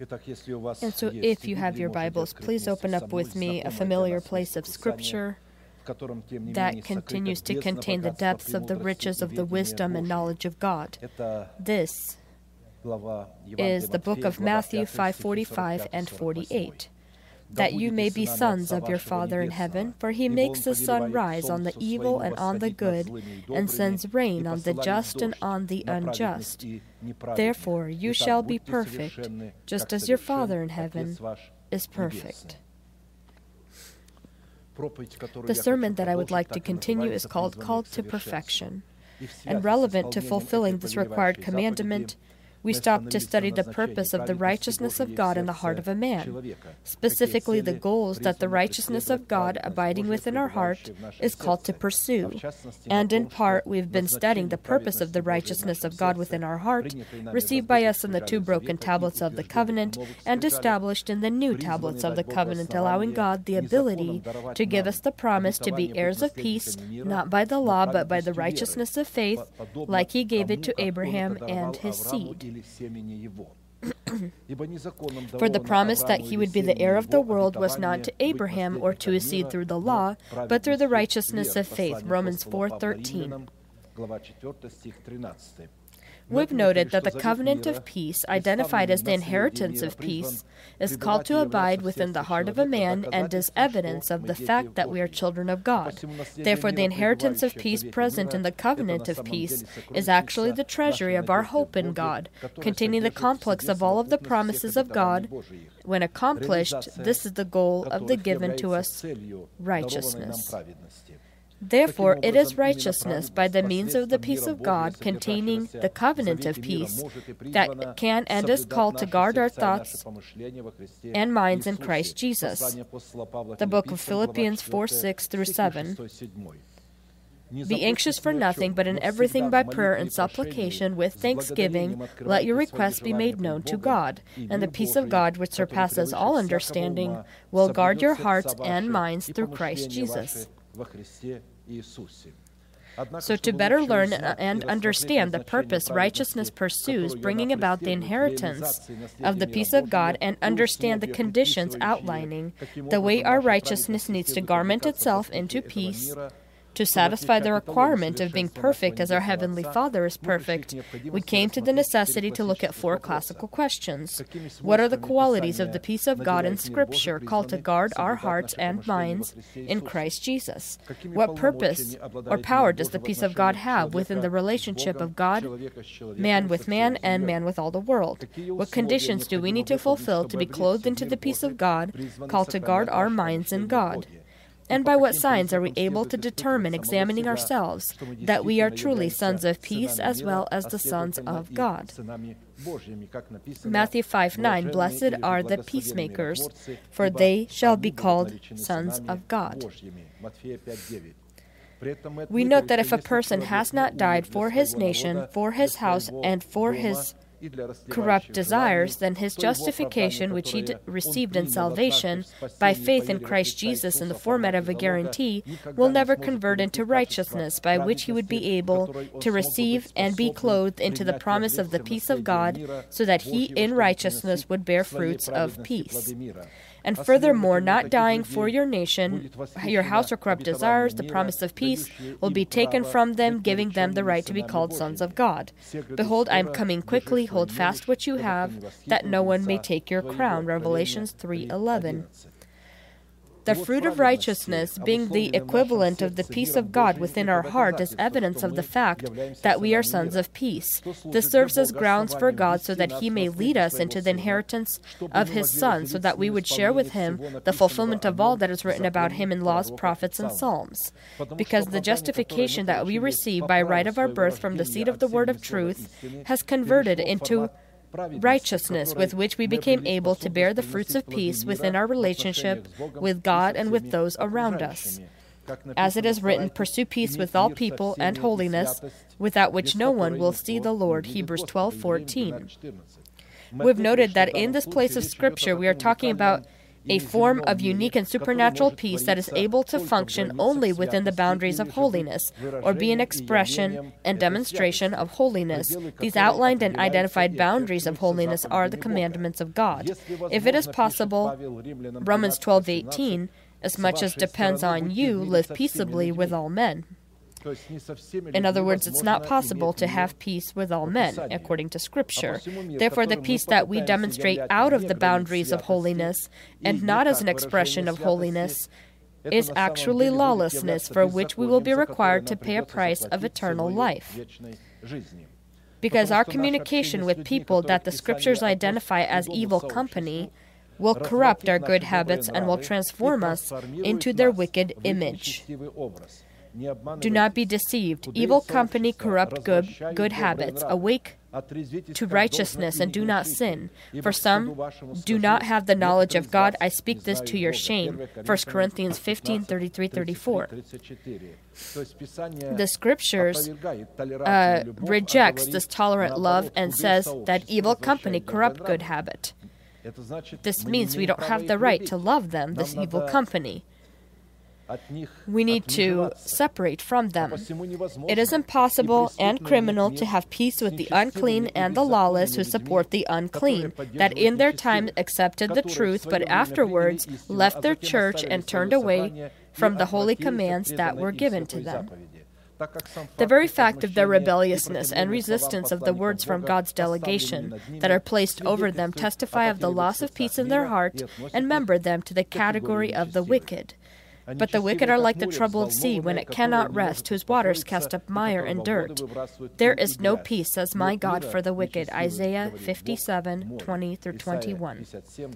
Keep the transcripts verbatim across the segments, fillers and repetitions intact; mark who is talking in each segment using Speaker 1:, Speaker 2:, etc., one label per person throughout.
Speaker 1: And so if you have your Bibles, please open up with me a familiar place of Scripture that continues to contain the depths of the riches of the wisdom and knowledge of God. This is the book of Matthew five forty-five and forty-eight. That you may be sons of your Father in heaven, for he makes the sun rise on the evil and on the good, and sends rain on the just and on the unjust. Therefore you shall be perfect, just as your Father in heaven is perfect. The sermon that I would like to continue is called Called to Perfection. And relevant to fulfilling this required commandment, we stop to study the purpose of the righteousness of God in the heart of a man. Specifically, the goals that the righteousness of God abiding within our heart is called to pursue. And in part, we've been studying the purpose of the righteousness of God within our heart, received by us in the two broken tablets of the covenant, and established in the new tablets of the covenant, allowing God the ability to give us the promise to be heirs of peace, not by the law, but by the righteousness of faith, like he gave it to Abraham and his seed. For the promise that he would be the heir of the world was not to Abraham or to his seed through the law, but through the righteousness of faith. Romans four thirteen. We've noted that the covenant of peace, identified as the inheritance of peace, is called to abide within the heart of a man and is evidence of the fact that we are children of God. Therefore, the inheritance of peace present in the covenant of peace is actually the treasury of our hope in God, containing the complex of all of the promises of God. When accomplished, this is the goal of the given to us righteousness. Therefore, it is righteousness by the means of the peace of God containing the covenant of peace that can and is called to guard our thoughts and minds in Christ Jesus. The book of Philippians four six through seven. Be anxious for nothing, but in everything by prayer and supplication with thanksgiving, let your requests be made known to God. And the peace of God, which surpasses all understanding, will guard your hearts and minds through Christ Jesus. So to better learn and understand the purpose righteousness pursues, bringing about the inheritance of the peace of God, and understand the conditions outlining the way our righteousness needs to garment itself into peace, to satisfy the requirement of being perfect as our Heavenly Father is perfect, we came to the necessity to look at four classical questions. What are the qualities of the peace of God in Scripture called to guard our hearts and minds in Christ Jesus? What purpose or power does the peace of God have within the relationship of God, man with man, and man with all the world? What conditions do we need to fulfill to be clothed into the peace of God, called to guard our minds in God? And by what signs are we able to determine, examining ourselves, that we are truly sons of peace as well as the sons of God? Matthew five nine, Blessed are the peacemakers, for they shall be called sons of God. We note that if a person has not died for his nation, for his house, and for his corrupt desires, then his justification, which he d- received in salvation by faith in Christ Jesus in the format of a guarantee, will never convert into righteousness, by which he would be able to receive and be clothed into the promise of the peace of God, so that he in righteousness would bear fruits of peace. And furthermore, not dying for your nation, your house, or corrupt desires, the promise of peace will be taken from them, giving them the right to be called sons of God. Behold, I am coming quickly. Hold fast what you have, that no one may take your crown. Revelations three eleven. The fruit of righteousness, being the equivalent of the peace of God within our heart, is evidence of the fact that we are sons of peace. This serves as grounds for God so that he may lead us into the inheritance of his Son, so that we would share with him the fulfillment of all that is written about him in laws, prophets, and psalms. Because the justification that we receive by right of our birth from the seed of the word of truth has converted into righteousness, with which we became able to bear the fruits of peace within our relationship with God and with those around us. As it is written, pursue peace with all people and holiness, without which no one will see the Lord. Hebrews twelve fourteen. We've noted that in this place of Scripture we are talking about a form of unique and supernatural peace that is able to function only within the boundaries of holiness, or be an expression and demonstration of holiness. These outlined and identified boundaries of holiness are the commandments of God. If it is possible, Romans twelve eighteen, as much as depends on you, live peaceably with all men. In other words, it's not possible to have peace with all men, according to Scripture. Therefore, the peace that we demonstrate out of the boundaries of holiness, and not as an expression of holiness, is actually lawlessness, for which we will be required to pay a price of eternal life. Because our communication with people that the Scriptures identify as evil company will corrupt our good habits and will transform us into their wicked image. Do not be deceived. Evil company corrupt good, good habits. Awake to righteousness and do not sin. For some do not have the knowledge of God. I speak this to your shame. First Corinthians fifteen, thirty-three, thirty-four. The Scriptures uh, rejects this tolerant love and says that evil company corrupt good habit. This means we don't have the right to love them, this evil company. We need to separate from them. It is impossible and criminal to have peace with the unclean and the lawless who support the unclean, that in their time accepted the truth, but afterwards left their church and turned away from the holy commands that were given to them. The very fact of their rebelliousness and resistance of the words from God's delegation that are placed over them testify of the loss of peace in their heart and member them to the category of the wicked. But the wicked are like the troubled sea when it cannot rest, whose waters cast up mire and dirt. There is no peace, says my God, for the wicked. Isaiah fifty-seven, twenty through twenty-one.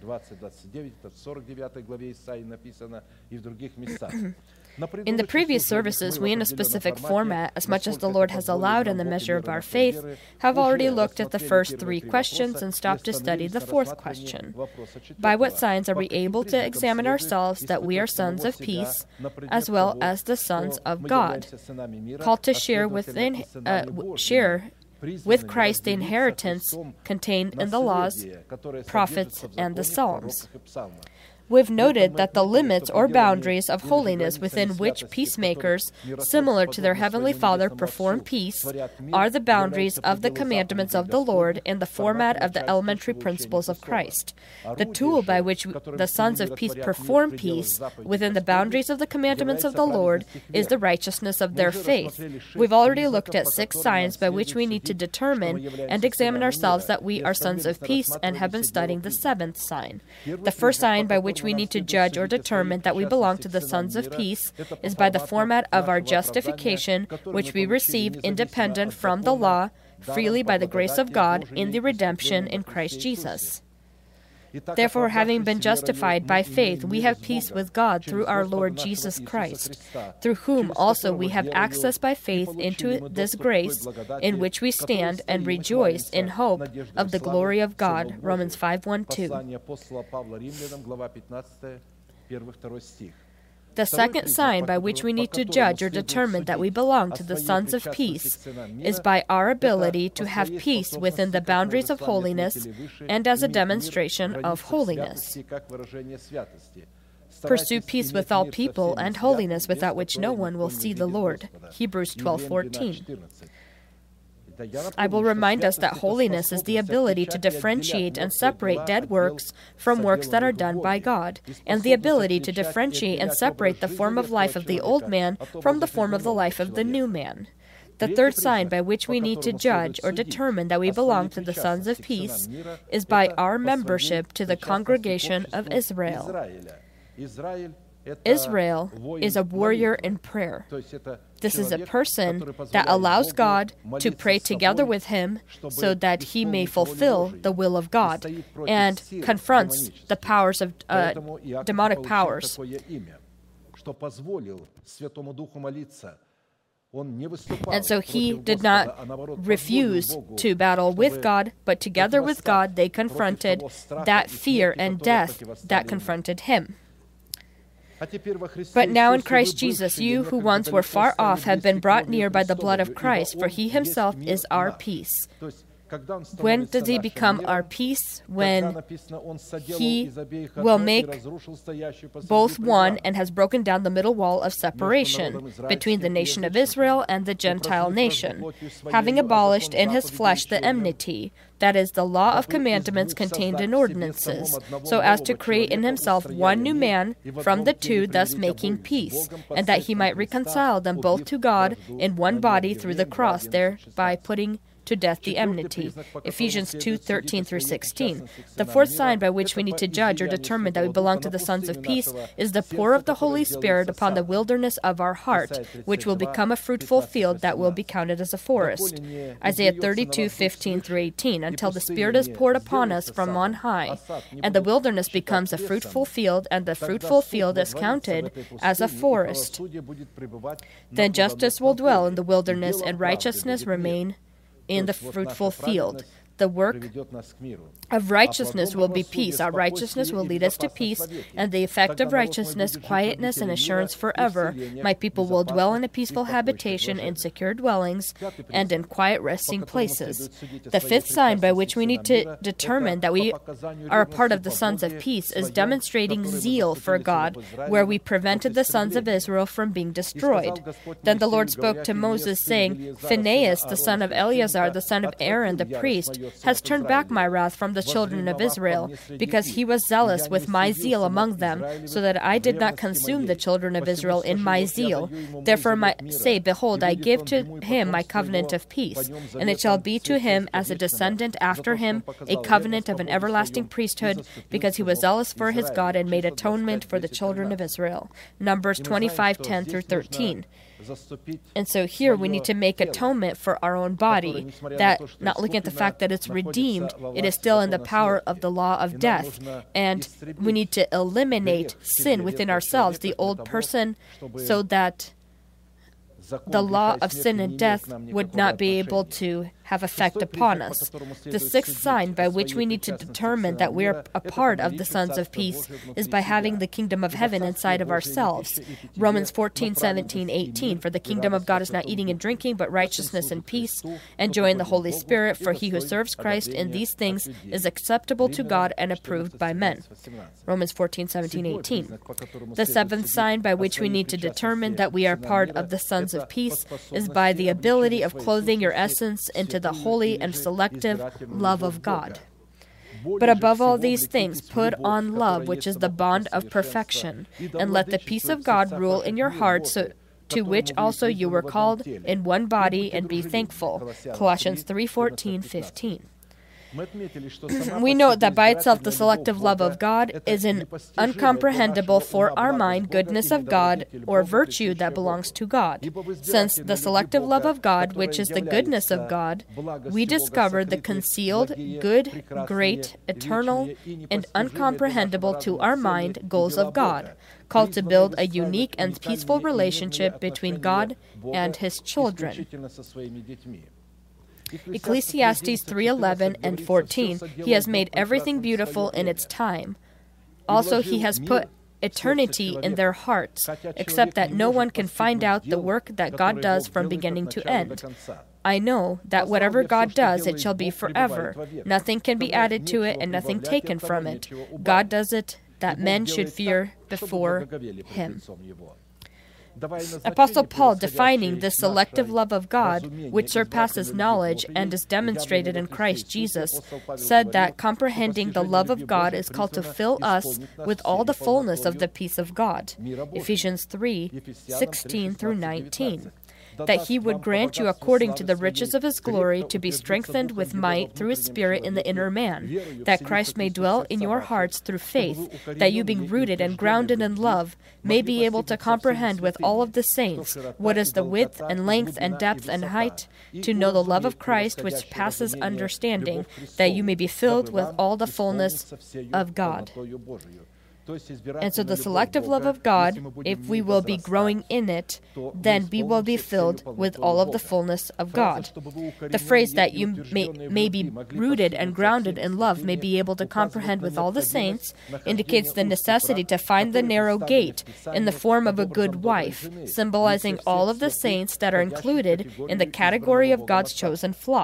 Speaker 1: In the previous services, we in a specific format, as much as the Lord has allowed in the measure of our faith, have already looked at the first three questions and stopped to study the fourth question. By what signs are we able to examine ourselves that we are sons of peace, as well as the sons of God, called to share within, uh, share with Christ the inheritance contained in the laws, prophets, and the Psalms? We've noted that the limits or boundaries of holiness within which peacemakers, similar to their Heavenly Father, perform peace are the boundaries of the commandments of the Lord in the format of the elementary principles of Christ. The tool by which the sons of peace perform peace within the boundaries of the commandments of the Lord is the righteousness of their faith. We've already looked at six signs by which we need to determine and examine ourselves that we are sons of peace and have been studying the seventh sign. The first sign by which we need to judge or determine that we belong to the sons of peace is by the format of our justification, which we receive independent from the law, freely by the grace of God in the redemption in Christ Jesus. Therefore, having been justified by faith, we have peace with God through our Lord Jesus Christ, through whom also we have access by faith into this grace in which we stand and rejoice in hope of the glory of God. Romans five, one, two. The second sign by which we need to judge or determine that we belong to the sons of peace is by our ability to have peace within the boundaries of holiness and as a demonstration of holiness. Pursue peace with all people and holiness, without which no one will see the Lord. Hebrews twelve, fourteen. I will remind us that holiness is the ability to differentiate and separate dead works from works that are done by God, and the ability to differentiate and separate the form of life of the old man from the form of the life of the new man. The third sign by which we need to judge or determine that we belong to the sons of peace is by our membership to the congregation of Israel. Israel is a warrior in prayer. This is a person that allows God to pray together with him so that he may fulfill the will of God and confronts the powers of uh, demonic powers. And so he did not refuse to battle with God, but together with God they confronted that fear and death that confronted him. But now in Christ Jesus, you who once were far off have been brought near by the blood of Christ, for he himself is our peace. When does he become our peace? When he will make both one and has broken down the middle wall of separation between the nation of Israel and the Gentile nation, having abolished in his flesh the enmity, that is, the law of commandments contained in ordinances, so as to create in himself one new man from the two, thus making peace, and that he might reconcile them both to God in one body through the cross, thereby putting to death the enmity. Ephesians two, thirteen through sixteen. The fourth sign by which we need to judge or determine that we belong to the sons of peace is the pour of the Holy Spirit upon the wilderness of our heart, which will become a fruitful field that will be counted as a forest. Isaiah thirty-two, fifteen through eighteen. Until the Spirit is poured upon us from on high, and the wilderness becomes a fruitful field, and the fruitful field is counted as a forest. Then justice will dwell in the wilderness, and righteousness remain in the fruitful field. The work of righteousness will be peace. Our righteousness will lead us to peace, and the effect of righteousness, quietness, and assurance forever. My people will dwell in a peaceful habitation, in secure dwellings, and in quiet resting places. The fifth sign by which we need to determine that we are a part of the sons of peace is demonstrating zeal for God, where we prevented the sons of Israel from being destroyed. Then the Lord spoke to Moses, saying, Phinehas, the son of Eleazar, the son of Aaron, the priest, has turned back my wrath from the children of Israel, because he was zealous with my zeal among them, so that I did not consume the children of Israel in my zeal. Therefore my, say, Behold, I give to him my covenant of peace, and it shall be to him as a descendant after him, a covenant of an everlasting priesthood, because he was zealous for his God and made atonement for the children of Israel. Numbers twenty-five, ten through thirteen. And so here we need to make atonement for our own body, that not looking at the fact that it's redeemed, it is still in the power of the law of death. And we need to eliminate sin within ourselves, the old person, so that the law of sin and death would not be able to have effect upon us. The sixth sign by which we need to determine that we are a part of the sons of peace is by having the kingdom of heaven inside of ourselves. Romans fourteen, seventeen, eighteen. For the kingdom of God is not eating and drinking, but righteousness and peace, and joy in the Holy Spirit. For he who serves Christ in these things is acceptable to God and approved by men. Romans fourteen, seventeen, eighteen. The seventh sign by which we need to determine that we are part of the sons of peace is by the ability of clothing your essence into the holy and selective love of God. But above all these things, put on love, which is the bond of perfection, and let the peace of God rule in your hearts, so to which also you were called in one body, and be thankful. Colossians three, fourteen, fifteen. We note that by itself the selective love of God is an uncomprehendable for our mind goodness of God, or virtue that belongs to God. Since the selective love of God, which is the goodness of God, we discover the concealed, good, great, eternal, and uncomprehendable to our mind goals of God, called to build a unique and peaceful relationship between God and His children. Ecclesiastes three, eleven and fourteen. He has made everything beautiful in its time. Also, he has put eternity in their hearts, except that no one can find out the work that God does from beginning to end. I know that whatever God does, it shall be forever. Nothing can be added to it, and nothing taken from it. God does it that men should fear before Him. Apostle Paul, defining the selective love of God, which surpasses knowledge and is demonstrated in Christ Jesus, said that comprehending the love of God is called to fill us with all the fullness of the peace of God. Ephesians three, sixteen through nineteen. That he would grant you according to the riches of his glory to be strengthened with might through his Spirit in the inner man, that Christ may dwell in your hearts through faith, that you being rooted and grounded in love may be able to comprehend with all of the saints what is the width and length and depth and height, to know the love of Christ which passes understanding, that you may be filled with all the fullness of God. And so the selective love of God, if we will be growing in it, then we will be filled with all of the fullness of God. The phrase that you may, may be rooted and grounded in love, may be able to comprehend with all the saints, indicates the necessity to find the narrow gate in the form of a good wife, symbolizing all of the saints that are included in the category of God's chosen flock.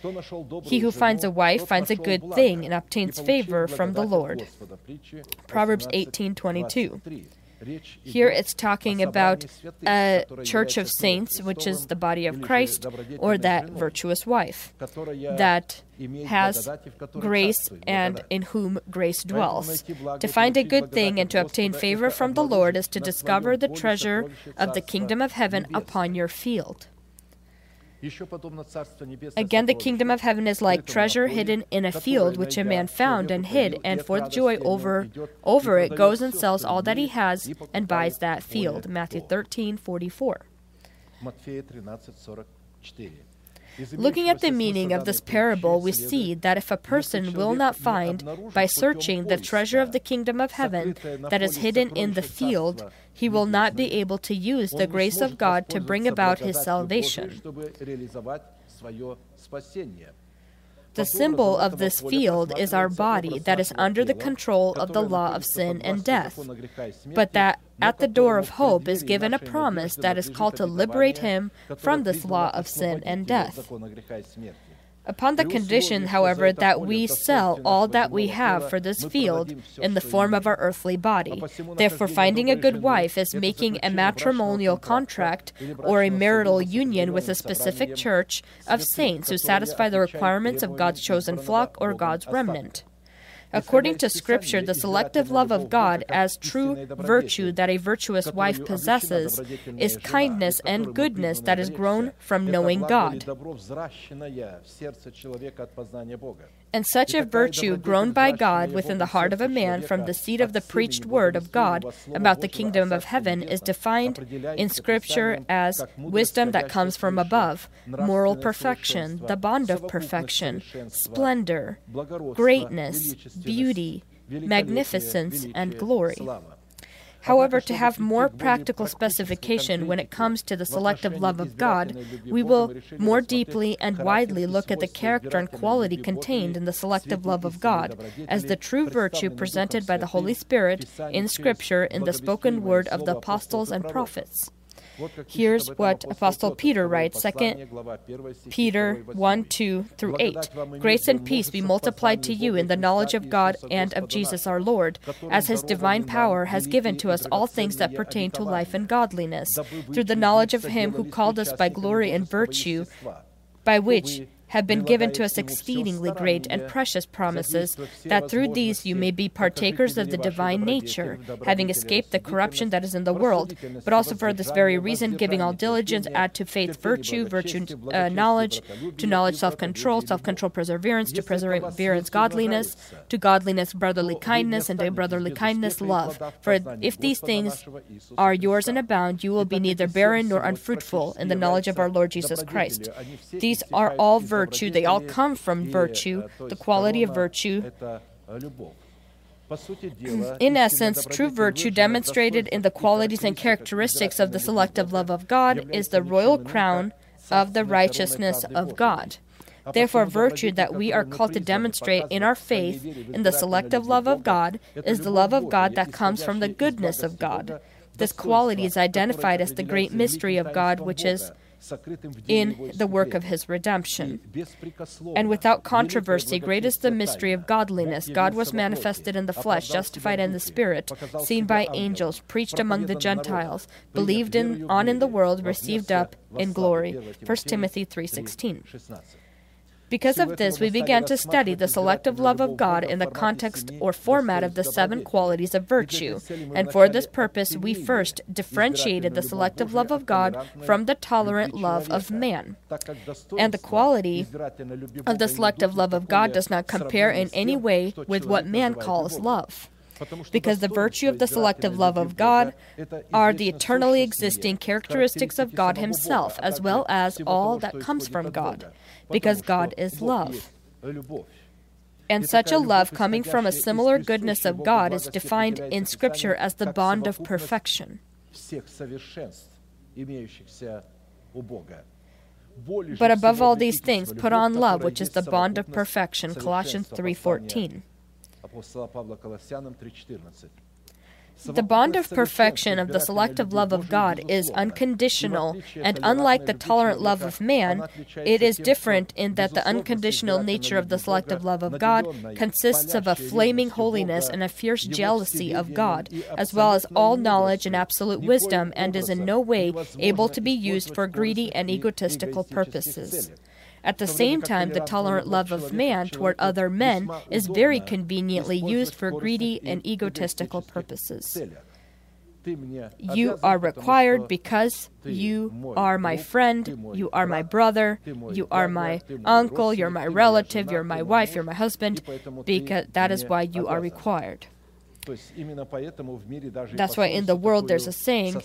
Speaker 1: He who finds a wife finds a good thing and obtains favor from the Lord. Proverbs eighteen twenty-two. Here it's talking about a church of saints, which is the body of Christ, or that virtuous wife that has grace and in whom grace dwells. To find a good thing and to obtain favor from the Lord is to discover the treasure of the kingdom of heaven upon your field. Again, the kingdom of heaven is like treasure hidden in a field, which a man found and hid, and for joy over, over it goes and sells all that he has and buys that field. Matthew thirteen forty-four. Looking at the meaning of this parable, we see that if a person will not find, by searching, the treasure of the kingdom of heaven that is hidden in the field, he will not be able to use the grace of God to bring about his salvation. The symbol of this field is our body that is under the control of the law of sin and death, but that at the door of hope is given a promise that is called to liberate him from this law of sin and death. Upon the condition, however, that we sell all that we have for this field in the form of our earthly body. Therefore, finding a good wife is making a matrimonial contract or a marital union with a specific church of saints who satisfy the requirements of God's chosen flock or God's remnant. According to Scripture, the selective love of God as true virtue that a virtuous wife possesses is kindness and goodness that is grown from knowing God. And such a virtue grown by God within the heart of a man from the seed of the preached word of God about the kingdom of heaven is defined in Scripture as wisdom that comes from above, moral perfection, the bond of perfection, splendor, greatness, beauty, magnificence, and glory. However, to have more practical specification when it comes to the selective love of God, we will more deeply and widely look at the character and quality contained in the selective love of God as the true virtue presented by the Holy Spirit in Scripture in the spoken word of the apostles and prophets. Here's what Apostle Peter writes, Second Peter one, two through eight. Grace and peace be multiplied to you in the knowledge of God and of Jesus our Lord, as his divine power has given to us all things that pertain to life and godliness, through the knowledge of him who called us by glory and virtue, by which have been given to us exceedingly great and precious promises, that through these you may be partakers of the divine nature, having escaped the corruption that is in the world, but also for this very reason, giving all diligence, add to faith virtue, virtue uh, knowledge, to knowledge self-control, self-control perseverance, to perseverance godliness, to godliness brotherly kindness, and to brotherly kindness love. For if these things are yours and abound, you will be neither barren nor unfruitful in the knowledge of our Lord Jesus Christ. These are all virtues. Virtue. They all come from virtue, the quality of virtue. In essence, true virtue demonstrated in the qualities and characteristics of the selective love of God is the royal crown of the righteousness of God. Therefore, virtue that we are called to demonstrate in our faith in the selective love of God is the love of God that comes from the goodness of God. This quality is identified as the great mystery of God, which is in the work of his redemption. And without controversy, great is the mystery of godliness. God was manifested in the flesh, justified in the Spirit, seen by angels, preached among the Gentiles, believed in, on in the world, received up in glory. First Timothy three sixteen. Because of this, we began to study the selective love of God in the context or format of the seven qualities of virtue. And for this purpose, we first differentiated the selective love of God from the tolerant love of man. And the quality of the selective love of God does not compare in any way with what man calls love. Because the virtue of the selective love of God are the eternally existing characteristics of God himself, as well as all that comes from God. Because God is love. And such a love coming from a similar goodness of God is defined in Scripture as the bond of perfection. But above all these things, put on love, which is the bond of perfection. Colossians three fourteen. The bond of perfection of the selective love of God is unconditional, and unlike the tolerant love of man, it is different in that the unconditional nature of the selective love of God consists of a flaming holiness and a fierce jealousy of God, as well as all knowledge and absolute wisdom, and is in no way able to be used for greedy and egotistical purposes. At the same time, the tolerant love of man toward other men is very conveniently used for greedy and egotistical purposes. You are required because you are my friend, you are my brother, you are my uncle, you're my relative, you're my wife, you're my husband, because that is why you are required. That's why in the world there's a saying,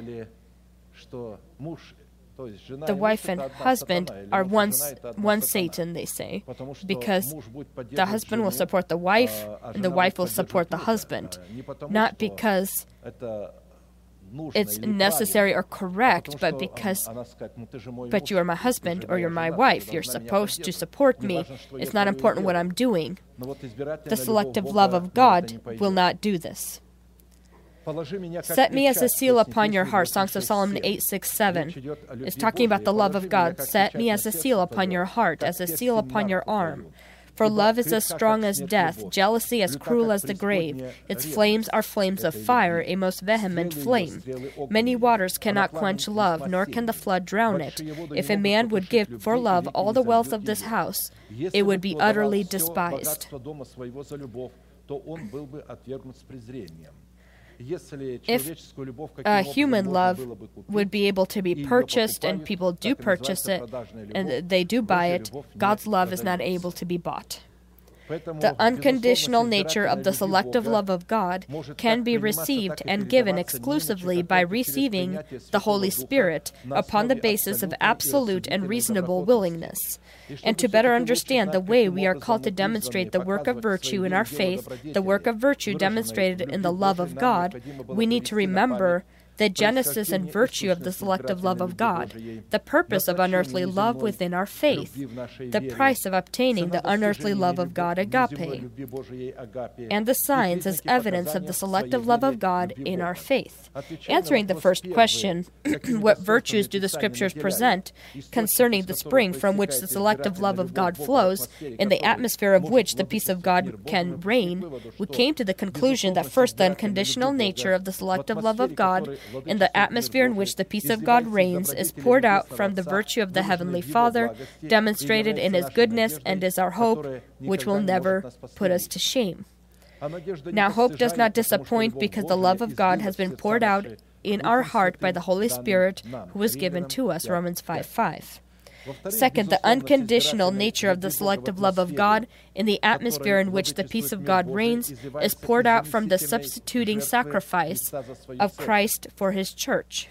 Speaker 1: the wife and husband are one, one Satan, they say, because the husband will support the wife and the wife will support the husband, not because it's necessary or correct, but because, but you are my husband or you're my wife, you're supposed to support me, it's not important what I'm doing. The selective love of God will not do this. Set me as a seal upon your heart. Songs of Solomon eight, six, seven. It's talking about the love of God. Set me as a seal upon your heart, as a seal upon your arm. For love is as strong as death, jealousy as cruel as the grave. Its flames are flames of fire, a most vehement flame. Many waters cannot quench love, nor can the flood drown it. If a man would give for love all the wealth of this house, it would be utterly despised. If uh, human love would be able to be purchased, and people do purchase it, and they do buy it, God's love is not able to be bought. The unconditional nature of the selective love of God can be received and given exclusively by receiving the Holy Spirit upon the basis of absolute and reasonable willingness. And to better understand the way we are called to demonstrate the work of virtue in our faith, the work of virtue demonstrated in the love of God, we need to remember the genesis and virtue of the selective love of God, the purpose of unearthly love within our faith, the price of obtaining the unearthly love of God, agape, and the signs as evidence of the selective love of God in our faith. Answering the first question, what virtues do the Scriptures present concerning the spring from which the selective love of God flows, in the atmosphere of which the peace of God can reign, we came to the conclusion that first, the unconditional nature of the selective love of God in the atmosphere in which the peace of God reigns is poured out from the virtue of the Heavenly Father, demonstrated in His goodness, and is our hope, which will never put us to shame. Now, hope does not disappoint because the love of God has been poured out in our heart by the Holy Spirit who was given to us, Romans five five. Second, the unconditional nature of the selective love of God in the atmosphere in which the peace of God reigns is poured out from the substituting sacrifice of Christ for His church.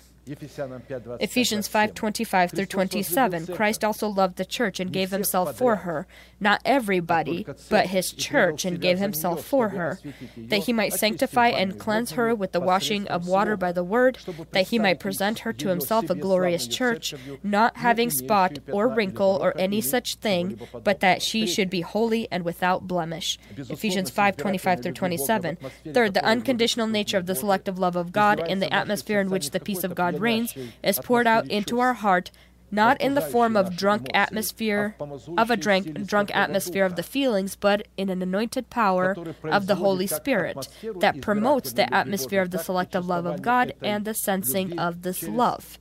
Speaker 1: Ephesians five twenty-five through twenty-seven. Christ also loved the church and gave Himself for her, not everybody, but His church, and gave Himself for her, that He might sanctify and cleanse her with the washing of water by the word, that He might present her to Himself a glorious church, not having spot or wrinkle or any such thing, but that she should be holy and without blemish. Ephesians five twenty-five through twenty-seven. Third, the unconditional nature of the selective love of God in the atmosphere in which the peace of God reigns is poured out into our heart, not in the form of drunk atmosphere, of a drunk, drunk atmosphere of the feelings, but in an anointed power of the Holy Spirit that promotes the atmosphere of the selective love of God and the sensing of this love.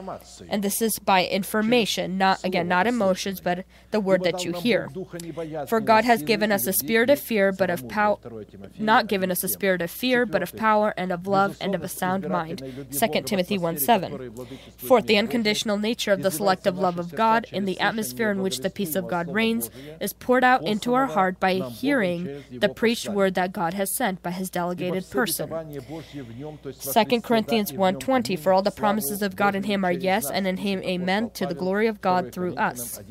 Speaker 1: And this is by information, not, again, not emotions, but the word that you hear. For God has given us a spirit of fear, but of power, not given us a spirit of fear, but of power and of love and of a sound mind. Second Timothy one seven. Fourth, the unconditional nature of the selective love of God in the atmosphere in which the peace of God reigns is poured out into our heart by hearing the preached word that God has sent by His delegated person. Second Corinthians one twenty. For all the promises of God in Him are yes, and in Him amen, to the glory of God through us.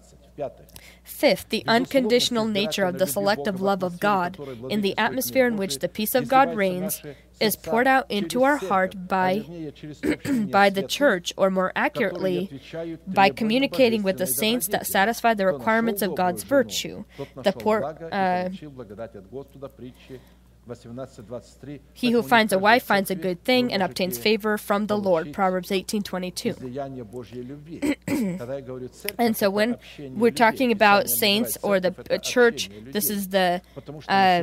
Speaker 1: Fifth, the unconditional nature of the selective love of God in the atmosphere in which the peace of God reigns is poured out into our heart by, by the church, or more accurately, by communicating with the saints that satisfy the requirements of God's virtue. The poor, uh, He who finds a wife finds a good thing and obtains favor from the Lord. Proverbs eighteen twenty-two. And so when we're talking about saints or the uh, church, this is the uh,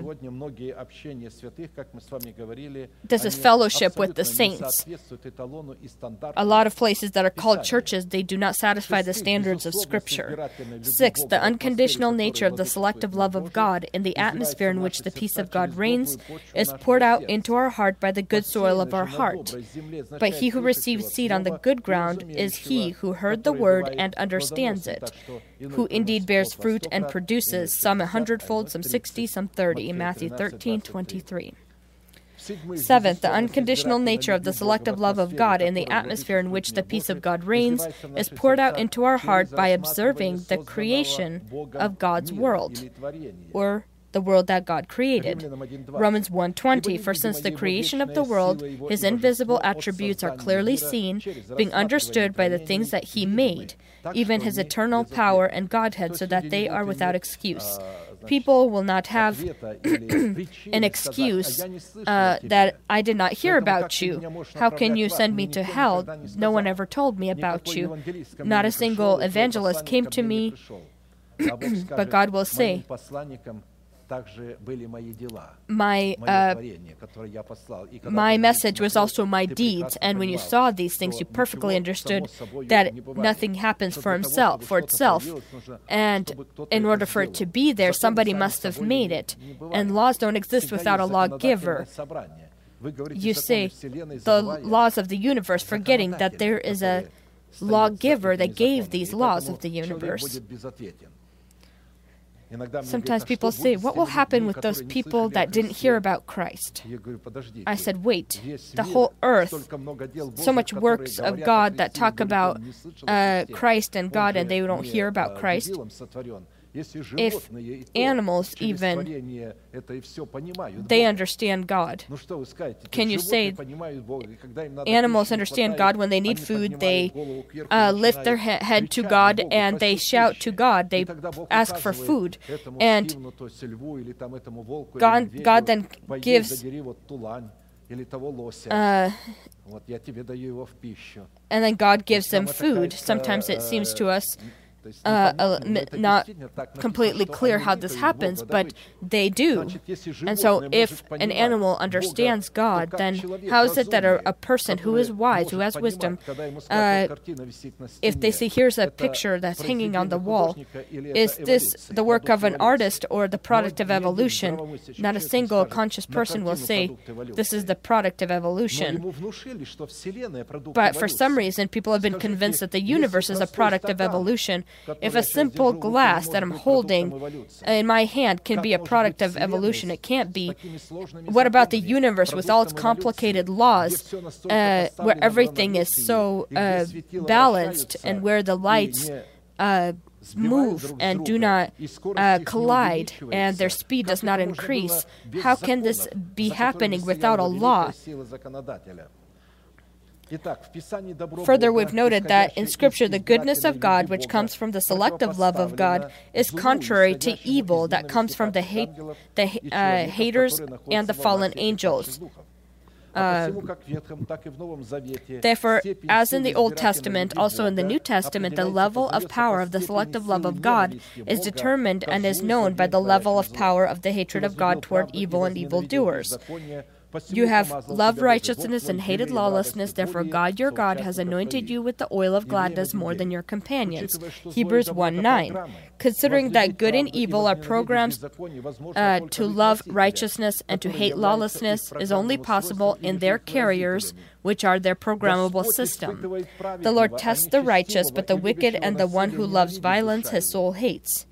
Speaker 1: this is fellowship with the saints. A lot of places that are called churches, they do not satisfy the standards of Scripture. Six, the unconditional nature of the selective love of God in the atmosphere in which the peace of God reigns is poured out into our heart by the good soil of our heart. But he who receives seed on the good ground is he who heard the word and understands it, who indeed bears fruit and produces, some a hundredfold, some sixty, some thirty. Matthew thirteen twenty-three. Seventh, the unconditional nature of the selective love of God in the atmosphere in which the peace of God reigns is poured out into our heart by observing the creation of God's world, or the world that God created. Romans one twenty, for since the creation of the world, his invisible attributes are clearly seen, being understood by the things that he made, even his eternal power and Godhead, so that they are without excuse. People will not have an excuse uh, that I did not hear about you. How can you send me to hell? No one ever told me about you. Not a single evangelist came to me, but God will say, My, uh, my message was also my deeds, and when you saw these things, you perfectly understood that nothing happens for himself, for itself, and in order for it to be there, somebody must have made it, and laws don't exist without a lawgiver. You say the laws of the universe, forgetting that there is a lawgiver that gave these laws of the universe. Sometimes people say, what will happen with those people that didn't hear about Christ? I said, wait, the whole earth, so much works of God that talk about uh, Christ and God, and they don't hear about Christ. If animals even, they understand God. Can you say animals understand God when they need food? They uh, lift their he- head to God and they shout to God. They ask for food. And God, God then gives Uh, and then God gives them food. Sometimes it seems to us Uh, uh, not completely clear how this happens, but they do. And so if an animal understands God, then how is it that a, a person who is wise, who has wisdom, uh, if they see here's a picture that's hanging on the wall, is this the work of an artist or the product of evolution? Not a single conscious person will say this is the product of evolution. But for some reason, people have been convinced that the universe is a product of evolution. If a simple glass that I'm holding in my hand can be a product of evolution, it can't be. What about the universe with all its complicated laws, uh, where everything is so uh, balanced and where the lights uh, move and do not uh, collide and their speed does not increase? How can this be happening without a law? Further, we've noted that in Scripture, the goodness of God, which comes from the selective love of God, is contrary to evil that comes from the hate, the uh, haters and the fallen angels. Uh, therefore, as in the Old Testament, also in the New Testament, the level of power of the selective love of God is determined and is known by the level of power of the hatred of God toward evil and evildoers. You have loved righteousness and hated lawlessness, therefore God your God has anointed you with the oil of gladness more than your companions. Hebrews one nine. Considering that good and evil are programs uh, to love righteousness and to hate lawlessness is only possible in their carriers, which are their programmable system. The Lord tests the righteous, but the wicked and the one who loves violence his soul hates.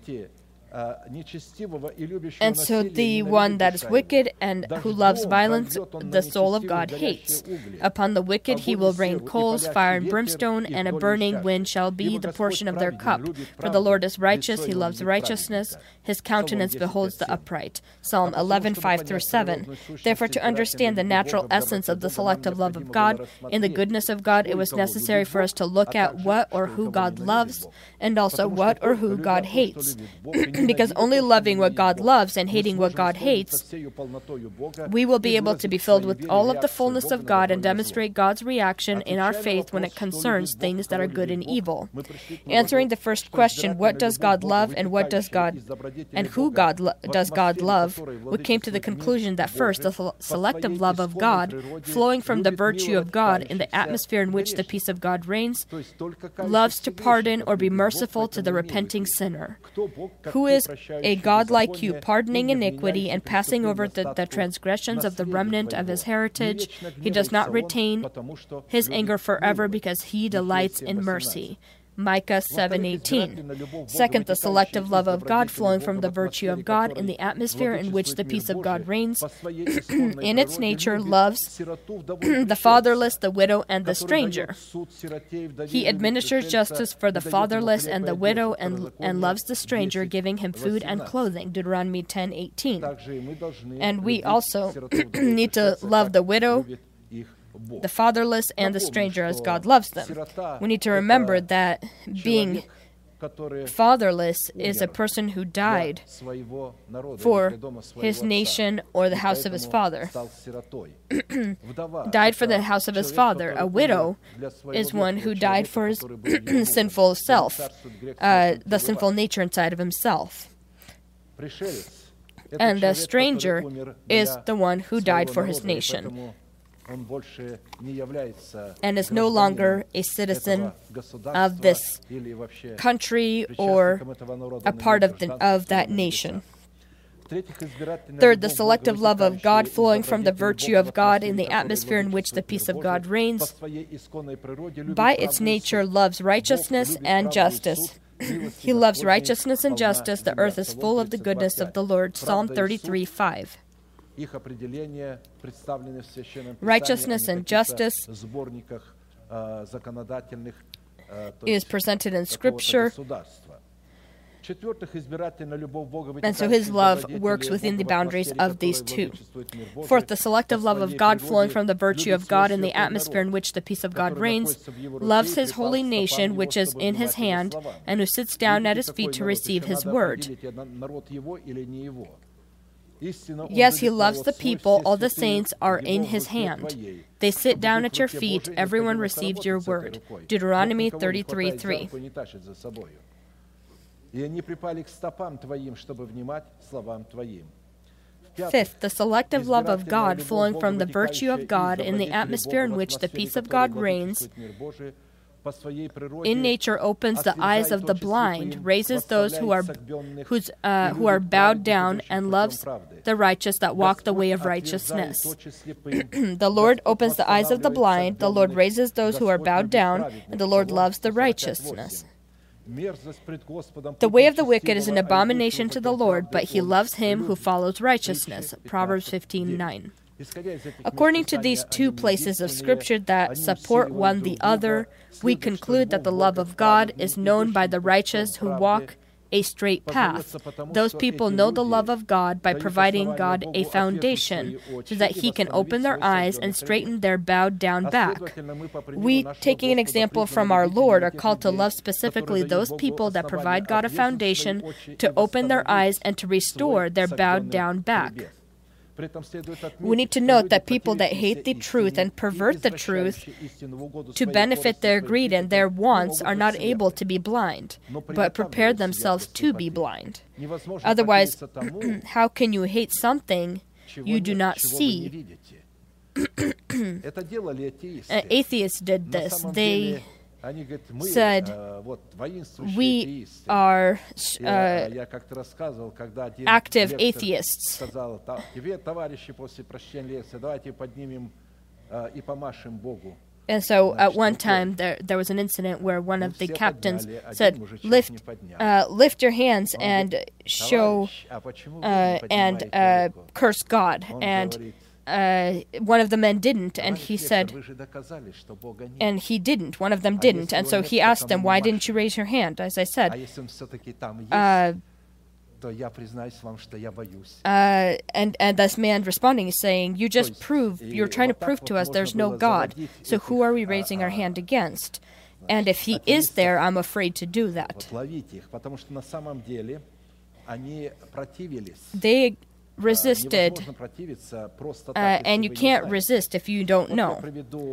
Speaker 1: And so the one that is wicked and who loves violence, the soul of God hates. Upon the wicked he will rain coals, fire and brimstone, and a burning wind shall be the portion of their cup. For the Lord is righteous, he loves righteousness, his countenance beholds the upright. Psalm eleven five through seven. Therefore, to understand the natural essence of the selective love of God, in the goodness of God, it was necessary for us to look at what or who God loves, and also what or who God hates. because only loving what God loves and hating what God hates, we will be able to be filled with all of the fullness of God and demonstrate God's reaction in our faith when it concerns things that are good and evil. Answering the first question, what does God love and what does God and who God lo- does God love, we came to the conclusion that first, the selective love of God, flowing from the virtue of God in the atmosphere in which the peace of God reigns, loves to pardon or be merciful to the repenting sinner. Who is a God like you, pardoning iniquity and passing over the, the transgressions of the remnant of his heritage? He does not retain his anger forever because he delights in mercy. Micah seven eighteen. Second, the selective love of God flowing from the virtue of God in the atmosphere in which the peace of God reigns, in its nature loves the fatherless, the widow, and the stranger. He administers justice for the fatherless and the widow and, and loves the stranger, giving him food and clothing. Deuteronomy ten eighteen. And we also need to love the widow, the fatherless, and the stranger as God loves them. We need to remember that being fatherless is a person who died for his nation or the house of his father. Died for the house of his father. A widow is one who died for his sinful self, uh, the sinful nature inside of himself. And the stranger is the one who died for his nation and is no longer a citizen of this country or a part of, the, of that nation. Third, the selective love of God flowing from the virtue of God in the atmosphere in which the peace of God reigns, by its nature loves righteousness and justice. He loves righteousness and justice. The earth is full of the goodness of the Lord. Psalm thirty-three five. Righteousness and justice is presented in Scripture, and so his love works within the boundaries of these two. Fourth, the selective love of God flowing from the virtue of God in the atmosphere in which the peace of God reigns, loves his holy nation which is in his hand, and who sits down at his feet to receive his word. Yes, he loves the people. All the saints are in his hand. They sit down at your feet. Everyone receives your word. Deuteronomy thirty-three three. Fifth, the selective love of God flowing from the virtue of God in the atmosphere in which the peace of God reigns, in nature opens the eyes of the blind, raises those who are who's, uh, who are bowed down, and loves the righteous that walk the way of righteousness. The Lord opens the eyes of the blind, the Lord raises those who are bowed down, and the Lord loves the righteousness. The way of the wicked is an abomination to the Lord, but he loves him who follows righteousness. Proverbs fifteen nine. According to these two places of Scripture that support one the other, we conclude that the love of God is known by the righteous who walk a straight path. Those people know the love of God by providing God a foundation so that he can open their eyes and straighten their bowed down back. We, taking an example from our Lord, are called to love specifically those people that provide God a foundation to open their eyes and to restore their bowed down back. We need to note that people that hate the truth and pervert the truth to benefit their greed and their wants are not able to be blind, but prepare themselves to be blind. Otherwise, how can you hate something you do not see? Atheists did this. They said, we are uh, active atheists. And so at one time there there was an incident where one of the captains said, lift, uh, lift your hands and show uh, and uh, curse God. And Uh, one of the men didn't, and he said, and he didn't, one of them didn't, and so he asked them, why didn't you raise your hand? As I said, uh, uh, and, and this man responding is saying, you just prove, you're trying to prove to us there's no God, so who are we raising our hand against? And if he is there, I'm afraid to do that. They resisted, uh, and you can't resist if you don't know.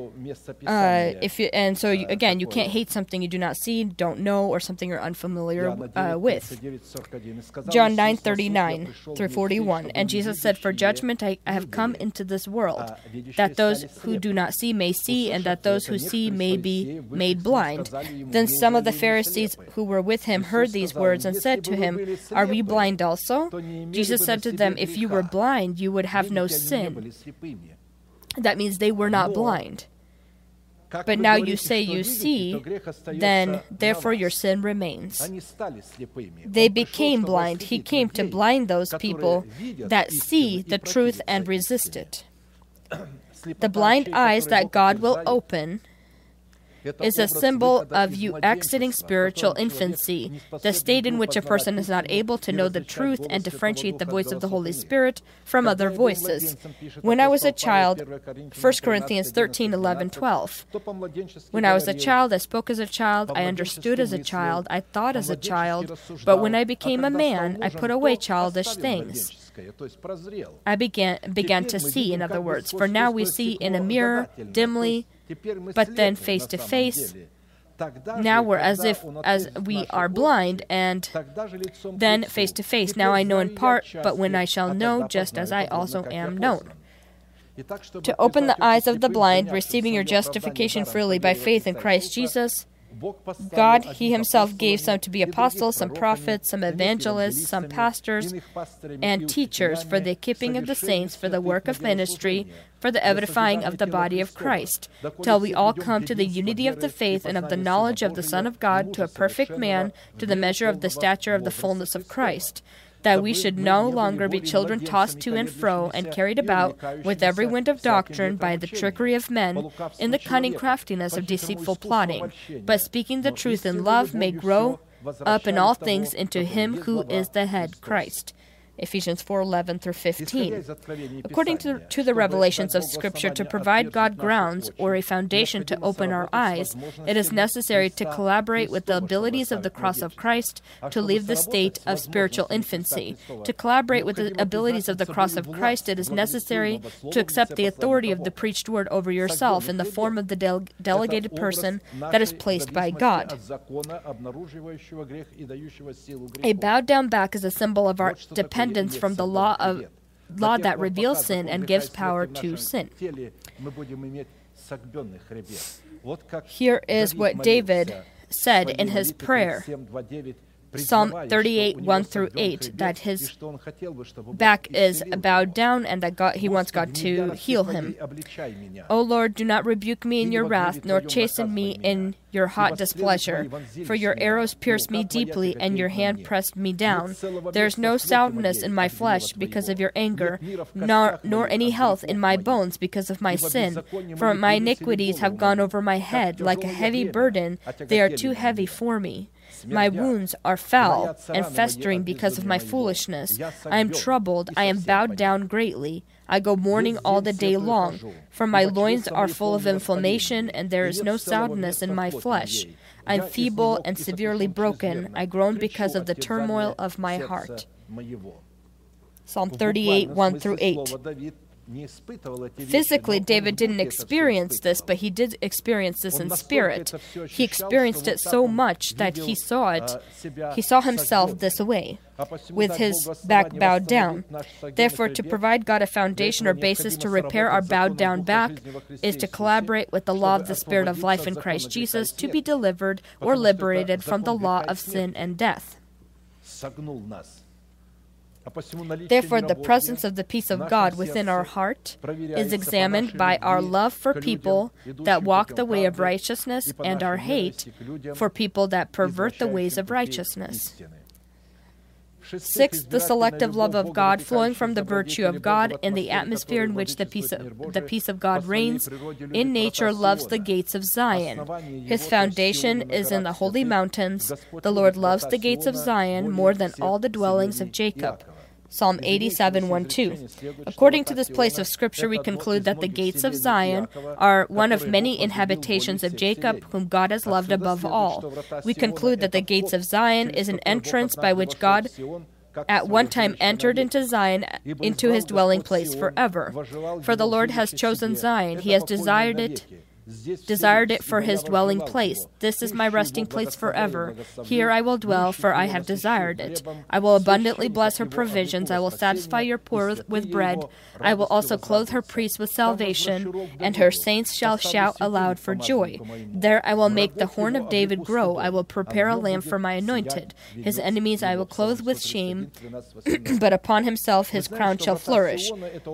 Speaker 1: Uh, if you, and so, you, again, you can't hate something you do not see, don't know, or something you're unfamiliar uh, with. John nine thirty-nine through forty-one. And Jesus said, "For judgment I, I have come into this world, that those who do not see may see, and that those who see may be made blind." Then some of the Pharisees who were with him heard these words and said to him, "Are we blind also?" Jesus said to them, "If you were blind, you would have no sin." That means they were not blind. But now you say you see, then therefore your sin remains. They became blind. He came to blind those people that see the truth and resist it. The blind eyes that God will open is a symbol of you exiting spiritual infancy, the state in which a person is not able to know the truth and differentiate the voice of the Holy Spirit from other voices. When I was a child, First Corinthians thirteen, eleven, twelve. When I was a child, I spoke as a child, I understood as a child, I thought as a child, but when I became a man, I put away childish things. I began, began to see, in other words, for now we see in a mirror, dimly, but then face to face. Now we're as if as we are blind, and then face to face. Now I know in part, but when I shall know, just as I also am known. To open the eyes of the blind, receiving your justification freely by faith in Christ Jesus, God, He Himself gave some to be apostles, some prophets, some evangelists, some pastors, and teachers for the equipping of the saints, for the work of ministry, for the edifying of the body of Christ, till we all come to the unity of the faith and of the knowledge of the Son of God, to a perfect man, to the measure of the stature of the fullness of Christ, that we should no longer be children tossed to and fro and carried about with every wind of doctrine by the trickery of men, in the cunning craftiness of deceitful plotting, but speaking the truth in love may grow up in all things into Him who is the head, Christ. Ephesians four, eleven through fifteen. According to, to the revelations of Scripture, to provide God grounds or a foundation to open our eyes, it is necessary to collaborate with the abilities of the cross of Christ to leave the state of spiritual infancy. To collaborate with the abilities of the cross of Christ, it is necessary to accept the authority of the preached word over yourself in the form of the del- delegated person that is placed by God. A bowed down back is a symbol of our dependence from the law of law that reveals sin and gives power to sin. Here is what David said in his prayer, Psalm thirty-eight, one through eight, that his back is bowed down and that God, he wants God to heal him. O Lord, do not rebuke me in your wrath, nor chasten me in your hot displeasure. For your arrows pierced me deeply, and your hand pressed me down. There is no soundness in my flesh because of your anger, nor, nor any health in my bones because of my sin. For my iniquities have gone over my head like a heavy burden. They are too heavy for me. My wounds are foul and festering because of my foolishness. I am troubled, I am bowed down greatly. I go mourning all the day long, for my loins are full of inflammation, and there is no soundness in my flesh. I am feeble and severely broken. I groan because of the turmoil of my heart. Psalm thirty-eight, one through eight. Physically, David didn't experience this, but he did experience this in spirit. He experienced it so much that he saw it. He saw himself this way, with his back bowed down. Therefore, to provide God a foundation or basis to repair our bowed down back is to collaborate with the law of the Spirit of life in Christ Jesus to be delivered or liberated from the law of sin and death. Therefore, the presence of the peace of God within our heart is examined by our love for people that walk the way of righteousness and our hate for people that pervert the ways of righteousness. Sixth, the selective love of God flowing from the virtue of God in the atmosphere in which the peace of, the peace of God reigns in nature loves the gates of Zion. His foundation is in the holy mountains. The Lord loves the gates of Zion more than all the dwellings of Jacob. Psalm eighty-seven, one, two. According to this place of Scripture, we conclude that the gates of Zion are one of many inhabitations of Jacob, whom God has loved above all. We conclude that the gates of Zion is an entrance by which God at one time entered into Zion, into his dwelling place forever. For the Lord has chosen Zion, he has desired it, desired it for his dwelling place. This is my resting place forever. Here I will dwell, for I have desired it. I will abundantly bless her provisions. I will satisfy your poor with bread. I will also clothe her priests with salvation, and her saints shall shout aloud for joy. There I will make the horn of David grow. I will prepare a lamp for my anointed. His enemies I will clothe with shame, but upon himself his crown shall flourish.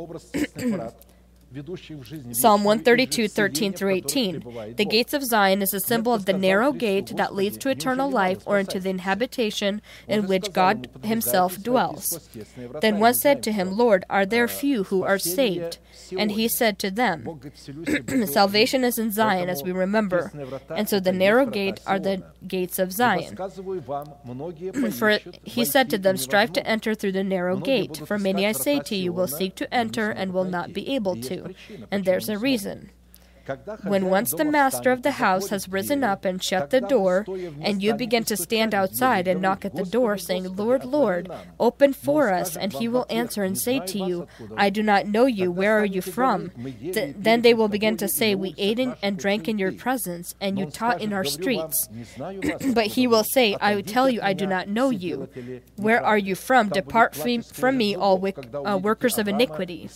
Speaker 1: Psalm one thirty-two, thirteen through eighteen. The gates of Zion is a symbol of the narrow gate that leads to eternal life or into the habitation in which God himself dwells. Then one said to him, Lord, are there few who are saved? And he said to them, salvation is in Zion, as we remember. And so the narrow gate are the gates of Zion. For he said to them, strive to enter through the narrow gate. For many, I say to you, will seek to enter and will not be able to. And there's a reason. When once the master of the house has risen up and shut the door, and you begin to stand outside and knock at the door, saying, Lord, Lord, open for us, and he will answer and say to you, I do not know you, where are you from? Th- then they will begin to say, we ate in and drank in your presence, and you taught in our streets. But he will say, I tell you, I do not know you. Where are you from? Depart from me, all wick- uh, workers of iniquity.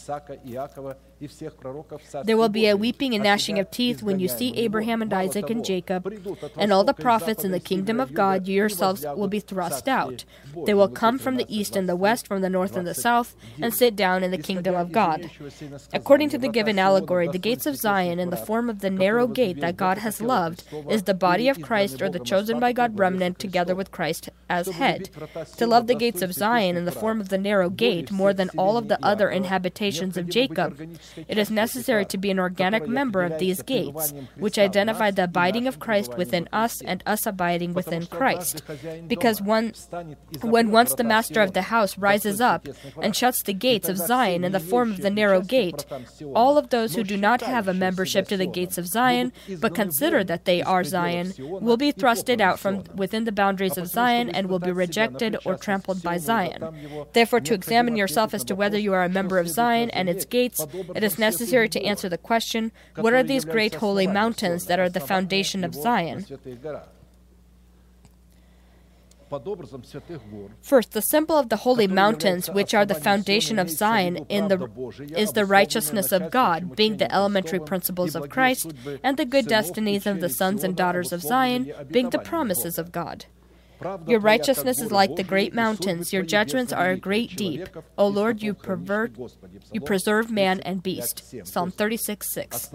Speaker 1: There will be a weeping and gnashing of teeth when you see Abraham and Isaac and Jacob and all the prophets in the kingdom of God. You yourselves will be thrust out. They will come from the east and the west, from the north and the south, and sit down in the kingdom of God. According to the given allegory, the gates of Zion, in the form of the narrow gate that God has loved, is the body of Christ, or the chosen by God remnant, together with Christ as head. To love the gates of Zion in the form of the narrow gate more than all of the other inhabitations of Jacob, it is necessary to be an organic member of these gates, which identify the abiding of Christ within us and us abiding within Christ. Because one, when once the master of the house rises up and shuts the gates of Zion in the form of the narrow gate, all of those who do not have a membership to the gates of Zion, but consider that they are Zion, will be thrusted out from within the boundaries of Zion and will be rejected or trampled by Zion. Therefore, to examine yourself as to whether you are a member of Zion and its gates, it is necessary to answer the question, what are these great holy mountains that are the foundation of Zion? First, the symbol of the holy mountains, which are the foundation of Zion, in the, is the righteousness of God, being the elementary principles of Christ, and the good destinies of the sons and daughters of Zion, being the promises of God. Your righteousness is like the great mountains. Your judgments are a great deep. O Lord, you pervert, you preserve man and beast. Psalm thirty-six, six.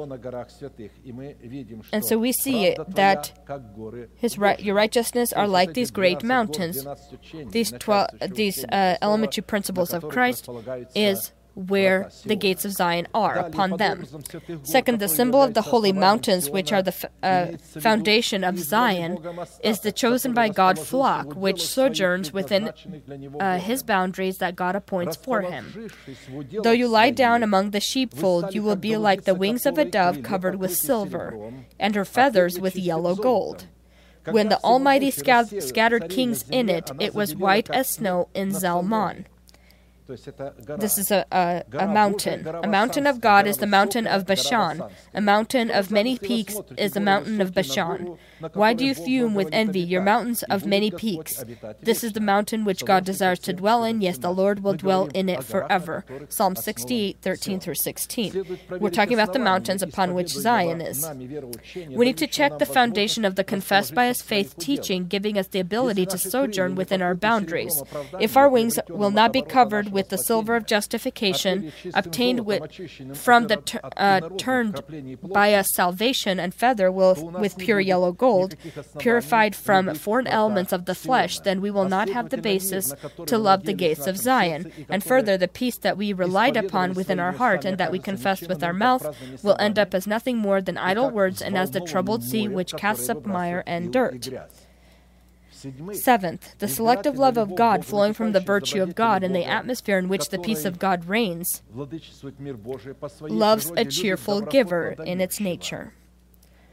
Speaker 1: And so we see that his right, your righteousness are like these great mountains. These twelve, these uh, elementary principles of Christ is where the gates of Zion are, upon them. Second, the symbol of the holy mountains, which are the f- uh, foundation of Zion, is the chosen by God flock, which sojourns within uh, his boundaries that God appoints for him. Though you lie down among the sheepfold, you will be like the wings of a dove covered with silver, and her feathers with yellow gold. When the Almighty scat- scattered kings in it, it was white as snow in Zalmon. This is a, a, a mountain. A mountain of God is the mountain of Bashan. A mountain of many peaks is the mountain of Bashan. Why do you fume with envy, your mountains of many peaks? This is the mountain which God desires to dwell in. Yes, the Lord will dwell in it forever. Psalm sixty-eight, thirteen through sixteen. We're talking about the mountains upon which Zion is. We need to check the foundation of the confessed by us faith teaching, giving us the ability to sojourn within our boundaries. If our wings will not be covered with the silver of justification, obtained with, from the ter, uh, turned by us salvation, and feather will with pure yellow gold, purified from foreign elements of the flesh, then we will not have the basis to love the gates of Zion. And further, the peace that we relied upon within our heart and that we confessed with our mouth will end up as nothing more than idle words and as the troubled sea which casts up mire and dirt. Seventh, the selective love of God flowing from the virtue of God in the atmosphere in which the peace of God reigns loves a cheerful giver in its nature.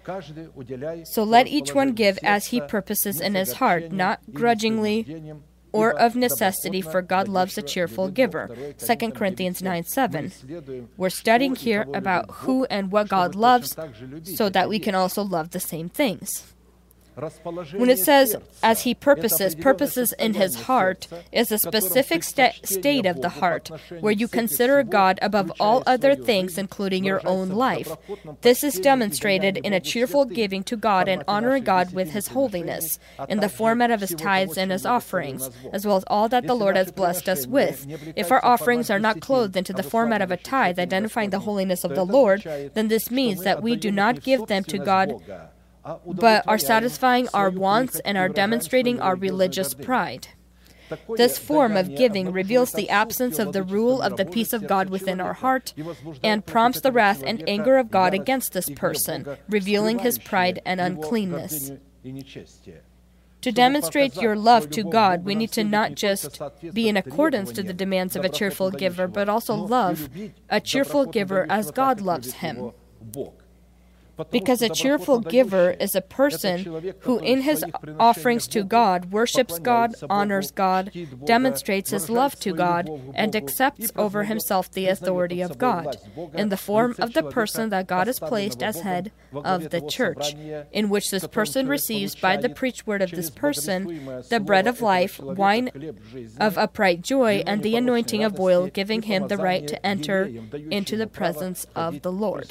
Speaker 1: So let each one give as he purposes in his heart, not grudgingly or of necessity, for God loves a cheerful giver. Second Corinthians nine seven. We're studying here about who and what God loves so that we can also love the same things. When it says, as he purposes, purposes in his heart, is a specific sta- state of the heart, where you consider God above all other things, including your own life. This is demonstrated in a cheerful giving to God and honoring God with his holiness, in the format of his tithes and his offerings, as well as all that the Lord has blessed us with. If our offerings are not clothed into the format of a tithe, identifying the holiness of the Lord, then this means that we do not give them to God, but are satisfying our wants and are demonstrating our religious pride. This form of giving reveals the absence of the rule of the peace of God within our heart and prompts the wrath and anger of God against this person, revealing his pride and uncleanness. To demonstrate your love to God, we need to not just be in accordance to the demands of a cheerful giver, but also love a cheerful giver as God loves him. Because a cheerful giver is a person who in his offerings to God worships God, honors God, demonstrates his love to God, and accepts over himself the authority of God, in the form of the person that God has placed as head of the church, in which this person receives by the preached word of this person the bread of life, wine of upright joy, and the anointing of oil, giving him the right to enter into the presence of the Lord.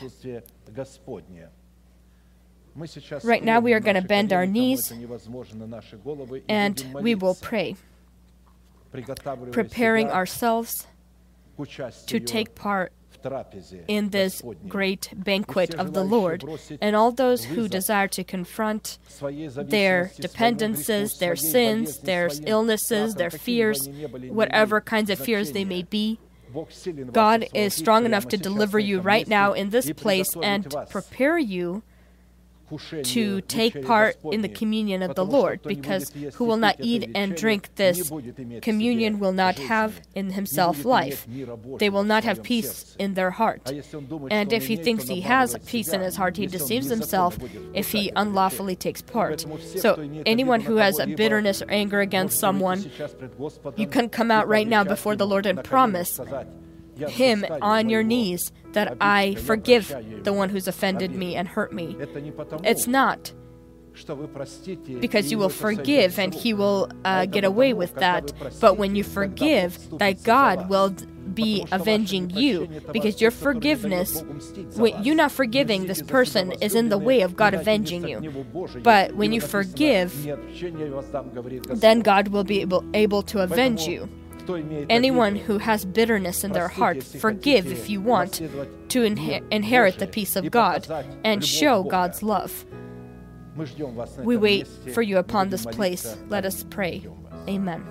Speaker 1: Right now we are going to bend our knees and we will pray, preparing ourselves to take part in this great banquet of the Lord. And all those who desire to confront their dependencies, their sins, their illnesses, their fears, whatever kinds of fears they may be, God is strong enough to deliver you right now in this place and prepare you to take part in the communion of the Lord, because who will not eat and drink this communion will not have in himself life. They will not have peace in their heart. And if he thinks he has peace in his heart, he deceives himself if he unlawfully takes part. So anyone who has a bitterness or anger against someone, you can come out right now before the Lord and promise him on your knees that I forgive the one who's offended me and hurt me. It's not because you will forgive and he will uh, get away with that, but when you forgive, that God will be avenging you, because your forgiveness, when you not forgiving this person, is in the way of God avenging you. But when you forgive, then God will be able, able to avenge you. Anyone who has bitterness in their heart, forgive if you want to inher- inherit the peace of God and show God's love. We wait for you upon this place. Let us pray. Amen.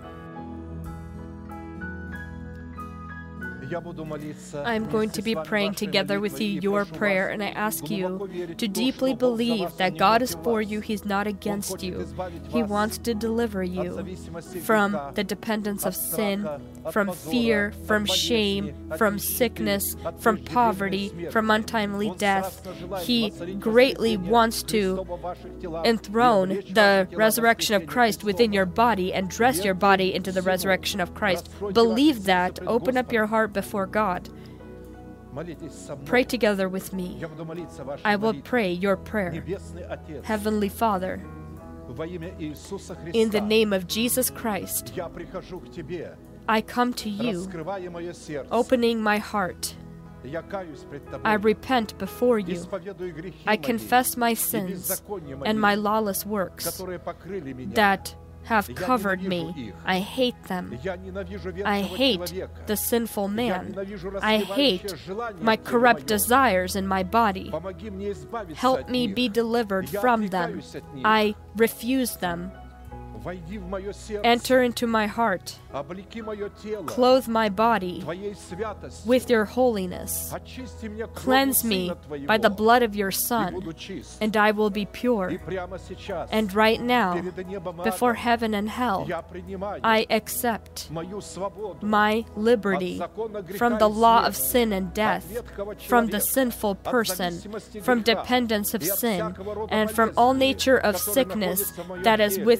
Speaker 1: I'm going to be praying together with you your prayer, and I ask you to deeply believe that God is for you, He's not against you. He wants to deliver you from the dependence of sin, from fear, from shame, from sickness, from poverty, from untimely death. He greatly wants to enthrone the resurrection of Christ within your body and dress your body into the resurrection of Christ. Believe that. Open up your heart before God. Pray together with me. I will pray your prayer. Heavenly Father, in the name of Jesus Christ, I come to you, opening my heart. I repent before you. I confess my sins and my lawless works that have covered me. I hate them. I hate the sinful man. I hate my corrupt desires in my body. Help me be delivered from them. I refuse them. Enter into my heart. Clothe my body with your holiness. Cleanse me by the blood of your Son, and I will be pure. And right now, before heaven and hell, I accept my liberty from the law of sin and death, from the sinful person, from dependence of sin, and from all nature of sickness that is within my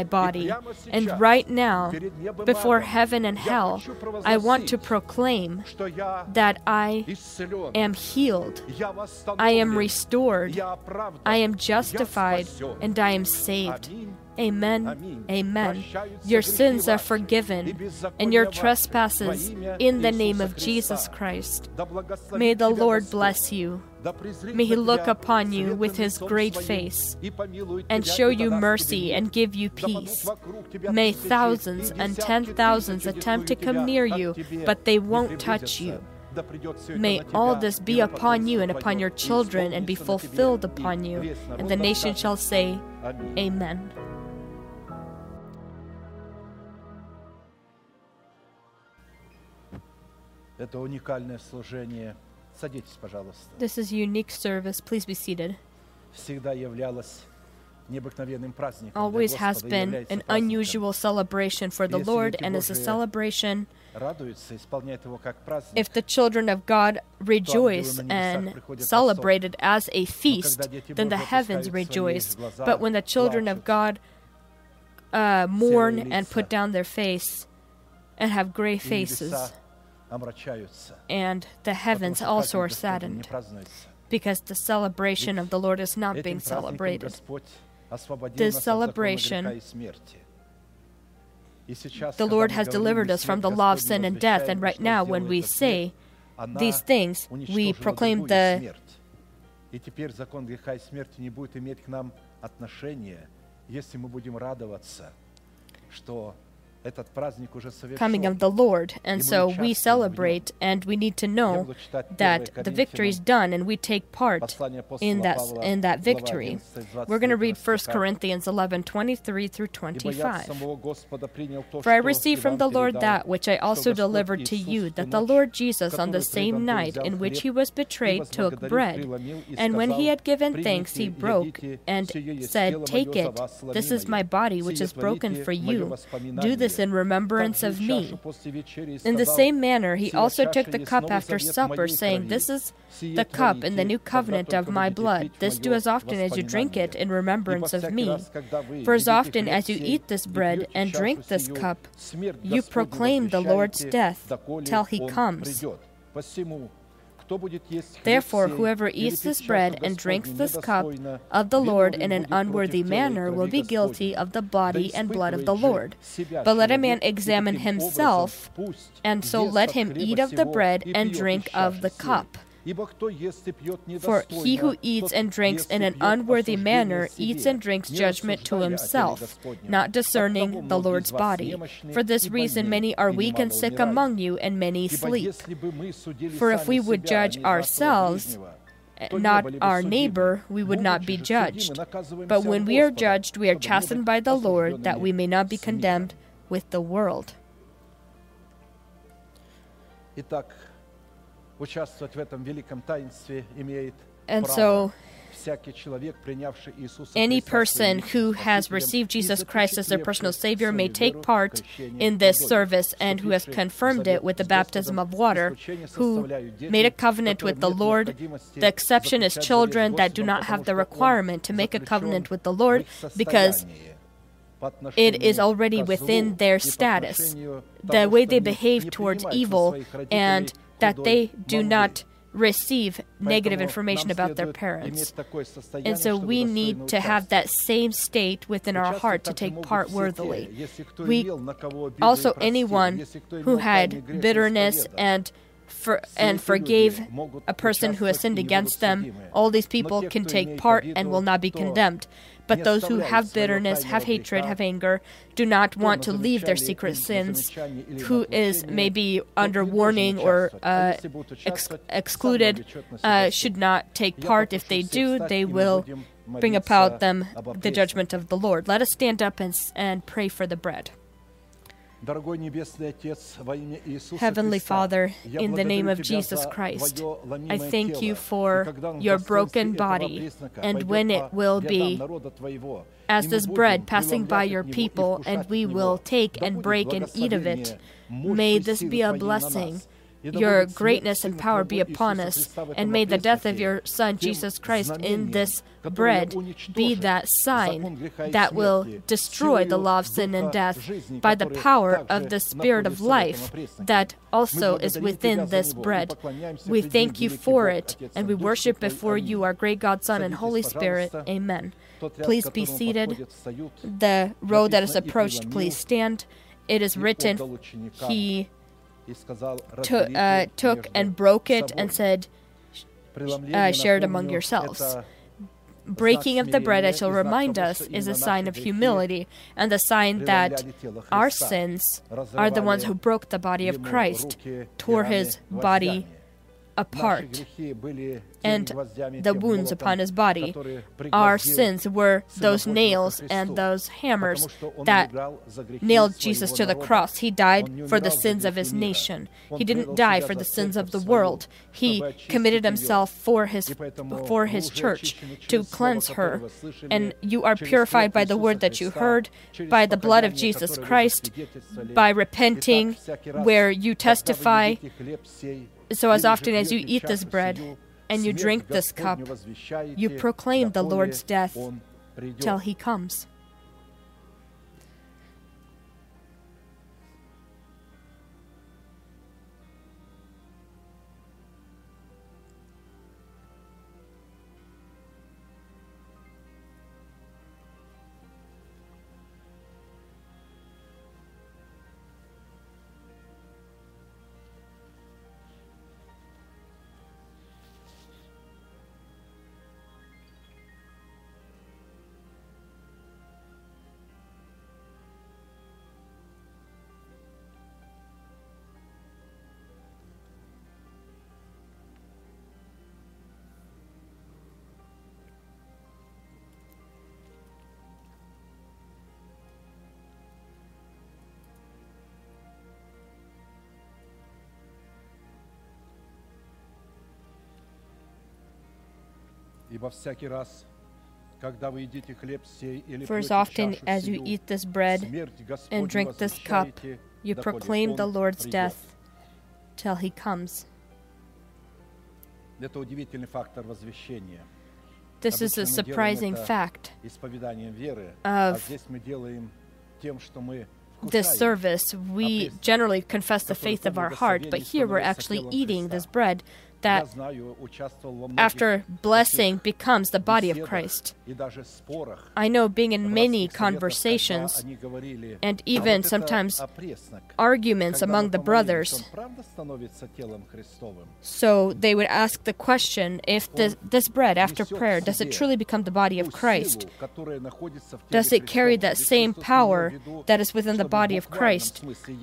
Speaker 1: body. And right now, before heaven and hell, I want to proclaim that I am healed, I am restored, I am justified, and I am saved. Amen. Amen. Your sins are forgiven, and your trespasses in the name of Jesus Christ. May the Lord bless you. May He look upon you with His great face and show you mercy and give you peace. May thousands and ten thousands attempt to come near you, but they won't touch you. May all this be upon you and upon your children and be fulfilled upon you. And the nation shall say, Amen.
Speaker 2: Это уникальное служение. Садитесь, пожалуйста.
Speaker 1: This is a unique service. Please be seated.
Speaker 2: Всегда являлось необыкновенным праздником.
Speaker 1: Always has been an unusual celebration for the Lord, and is a celebration. If the children of God rejoice and celebrate it as a feast, then the heavens rejoice. But when the children of God uh, mourn and put down their face and have gray faces, and the heavens also are saddened, because the celebration of the Lord is not being celebrated. This celebration, the Lord has delivered us from the law of sin and death, and right now when we say these things, we proclaim the coming of the Lord. And so we celebrate, and we need to know that the victory is done, and we take part in that, in that victory. We're going to read First Corinthians eleven, twenty-three through twenty-five. For I received from the Lord that which I also delivered to you, that the Lord Jesus, on the same night in which He was betrayed, took bread, and when He had given thanks, He broke and said, Take it, this is my body, which is broken for you. Do this in remembrance of me. In the same manner, He also took the cup after supper, saying, This is the cup in the new covenant of my blood. This do as often as you drink it in remembrance of me. For as often as you eat this bread and drink this cup, you proclaim the Lord's death till He comes. Therefore, whoever eats this bread and drinks this cup of the Lord in an unworthy manner will be guilty of the body and blood of the Lord. But let a man examine himself, and so let him eat of the bread and drink of the cup. For he who eats and drinks in an unworthy manner eats and drinks judgment to himself, not discerning the Lord's body. For this reason many are weak and sick among you, and many sleep. For if we would judge ourselves, not our neighbor, we would not be judged. But when we are judged, we are chastened by the Lord, that we may not be condemned with the world. And so, any person who has received Jesus Christ as their personal Savior may take part in this service, and who has confirmed it with the baptism of water, who made a covenant with the Lord. The exception is children that do not have the requirement to make a covenant with the Lord, because it is already within their status, the way they behave towards evil, and that they do not receive negative information about their parents. And so we need to have that same state within our heart to take part worthily. We also, anyone who had bitterness and For, and forgave a person who has sinned against them, all these people can take part and will not be condemned. But those who have bitterness, have hatred, have anger, do not want to leave their secret sins, who is maybe under warning or uh, ex- excluded, uh, should not take part. If they do, they will bring about them the judgment of the Lord. Let us stand up and, and pray for the bread. Heavenly Father, in the name of Jesus Christ, I thank you for your broken body, and when it will be as this bread passing by your people, and we will take and break and eat of it, may this be a blessing. your greatness and power be upon us, and may the death of your Son, Jesus Christ, in this bread be that sign that will destroy the law of sin and death by the power of the Spirit of life that also is within this bread. We thank you for it, and we worship before you, our great God, Son, and Holy Spirit. Amen. Please be seated. The row that is approached, please stand. It is written, he to, uh, took and broke it and said, uh, share it among yourselves. Breaking of the bread, I shall remind us, is a sign of humility and the sign that our sins are the ones who broke the body of Christ, tore his body apart, and the wounds upon his body. Our sins were those nails and those hammers that nailed Jesus to the cross. He died for the sins of his nation. He didn't die for the sins of the world. He committed himself for his for his church to cleanse her. And you are purified by the word that you heard, by the blood of Jesus Christ, by repenting where you testify. So as often as you eat this bread and you drink this cup, you proclaim the Lord's death till he comes. For as often as you eat this bread and drink this cup, you proclaim the Lord's death till he comes. This is a surprising fact of this service. We generally confess the faith of our heart, but here we're actually eating this bread that, after blessing, becomes the body of Christ. I know, being in many conversations and even sometimes arguments among the brothers, so they would ask the question, if this, this bread, after prayer, does it truly become the body of Christ? Does it carry that same power that is within the body of Christ?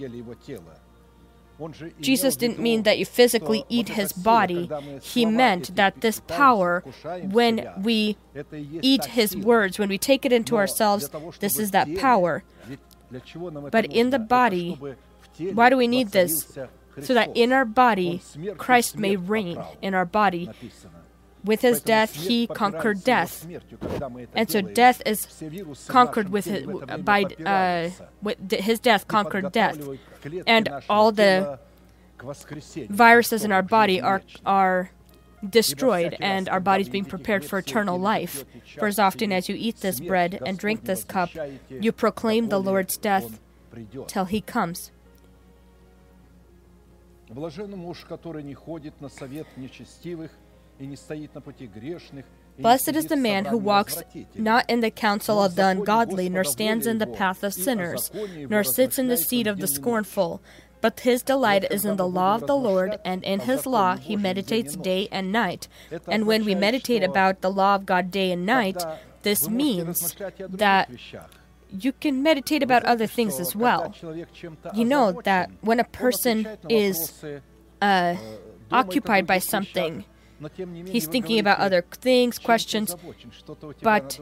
Speaker 1: Jesus didn't mean that you physically eat his body. He meant that this power, when we eat his words, when we take it into ourselves, this is that power. But in the body, why do we need this? So that in our body, Christ may reign in our body. With his death, he conquered death. And so death is conquered with his, by uh, with his death conquered death. And all the viruses in our body are are destroyed, and our bodies being prepared for eternal life. For as often as you eat this bread and drink this cup, you proclaim the Lord's death till he comes. Blessed is the man who walks not in the counsel of the ungodly, nor stands in the path of sinners, nor sits in the seat of the scornful. But his delight is in the law of the Lord, and in his law he meditates day and night. And when we meditate about the law of God day and night, this means that you can meditate about other things as well. You know that when a person is uh, occupied by something, he's thinking about other things, questions, but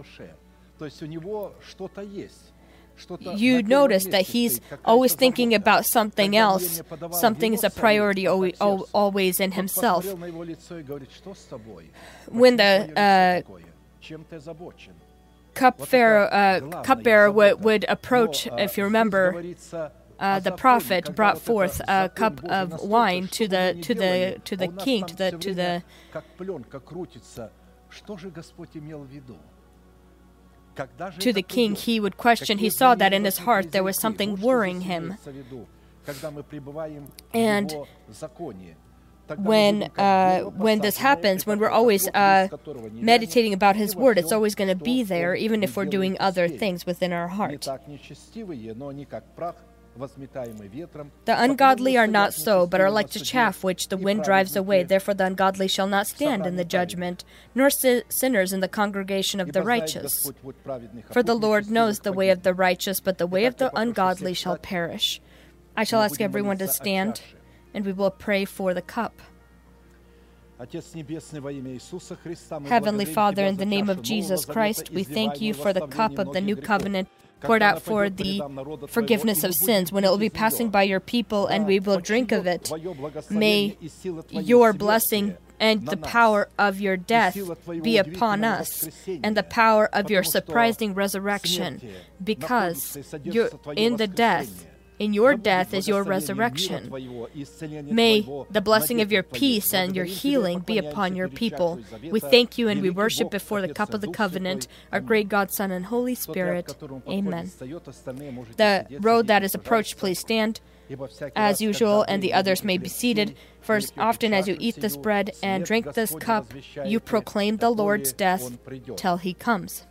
Speaker 1: you notice that he's always thinking about something else. Something is a priority always, always in himself. When the uh, cupbearer, uh, cupbearer would, would approach, if you remember, uh, the prophet brought forth a cup of wine to the to the to the king, to the to the to the king, he would question. He saw that in his heart there was something worrying him. And when uh, when this happens, when we're always uh, meditating about His Word, it's always going to be there, even if we're doing other things within our heart. The ungodly are not so, but are like the chaff which the wind drives away. Therefore the ungodly shall not stand in the judgment, nor si- sinners in the congregation of the righteous. For the Lord knows the way of the righteous, but the way of the ungodly shall perish. I shall ask everyone to stand, and we will pray for the cup. Heavenly Father, in the name of Jesus Christ, we thank you for the cup of the new covenant poured out for the forgiveness of sins, when it will be passing by your people and we will drink of it. May your blessing and the power of your death be upon us, and the power of your surprising resurrection, because you're in the death. In your death is your resurrection. May the blessing of your peace and your healing be upon your people. We thank you and we worship before the cup of the covenant, our great God, Son, and Holy Spirit. Amen. The road that is approached, please stand as usual, and the others may be seated. For as often as you eat this bread and drink this cup, you proclaim the Lord's death till He comes.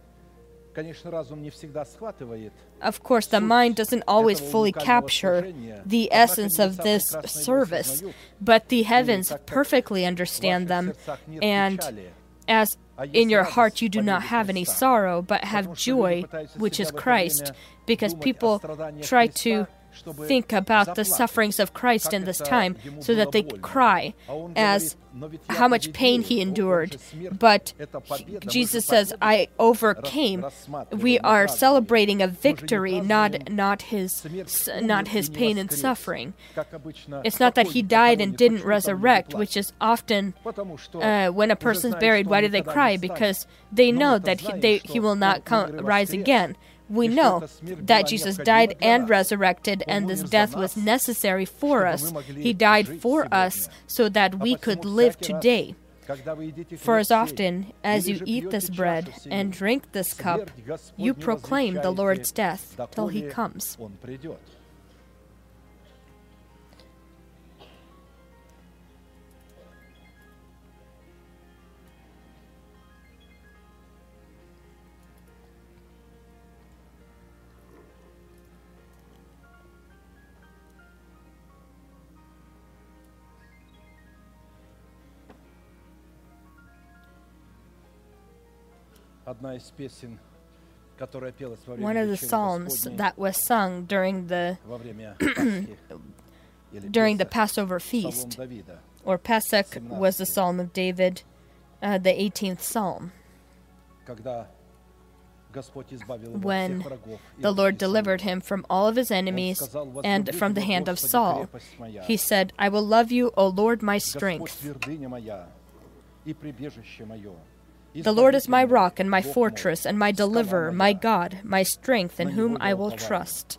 Speaker 1: Of course, the mind doesn't always fully capture the essence of this service, but the heavens perfectly understand them. And as in your heart you do not have any sorrow, but have joy, which is Christ, because people try to think about the sufferings of Christ in this time so that they cry as how much pain He endured. But he, Jesus says, I overcame. We are celebrating a victory, not not his not his pain and suffering. It's not that He died and didn't resurrect, which is often uh, when a person's buried, why do they cry? Because they know that he, they, he will not come, rise again. We know that Jesus died and resurrected, and this death was necessary for us. He died for us so that we could live today. For as often as you eat this bread and drink this cup, you proclaim the Lord's death till He comes. One of the psalms that was sung during the during the Passover feast, or Pesach, was the Psalm of David, uh, the eighteenth Psalm, when the Lord delivered him from all of his enemies and from the hand of Saul. He said, I will love you, O Lord, my strength. The Lord is my rock and my fortress and my deliverer, my God, my strength, in whom I will trust.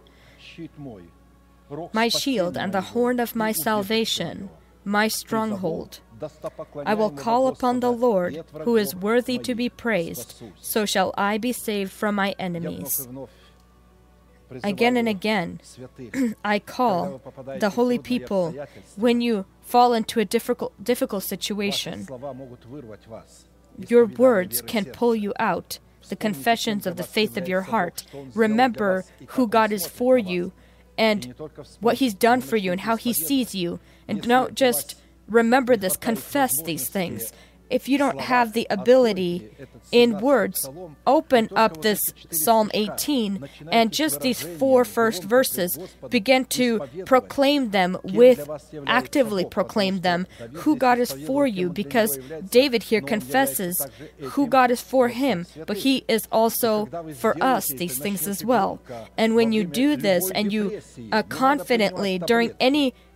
Speaker 1: My shield and the horn of my salvation, my stronghold. I will call upon the Lord, who is worthy to be praised, so shall I be saved from my enemies. Again and again, I call the holy people when you fall into a difficult, difficult situation. Your words can pull you out, the confessions of the faith of your heart. Remember who God is for you and what He's done for you and how He sees you. And don't just remember this, confess these things. If you don't have the ability in words, open up this Psalm eighteen and just these four first verses, begin to proclaim them with, actively proclaim them, who God is for you, because David here confesses who God is for him, but He is also for us these things as well. And when you do this and you uh, confidently, during any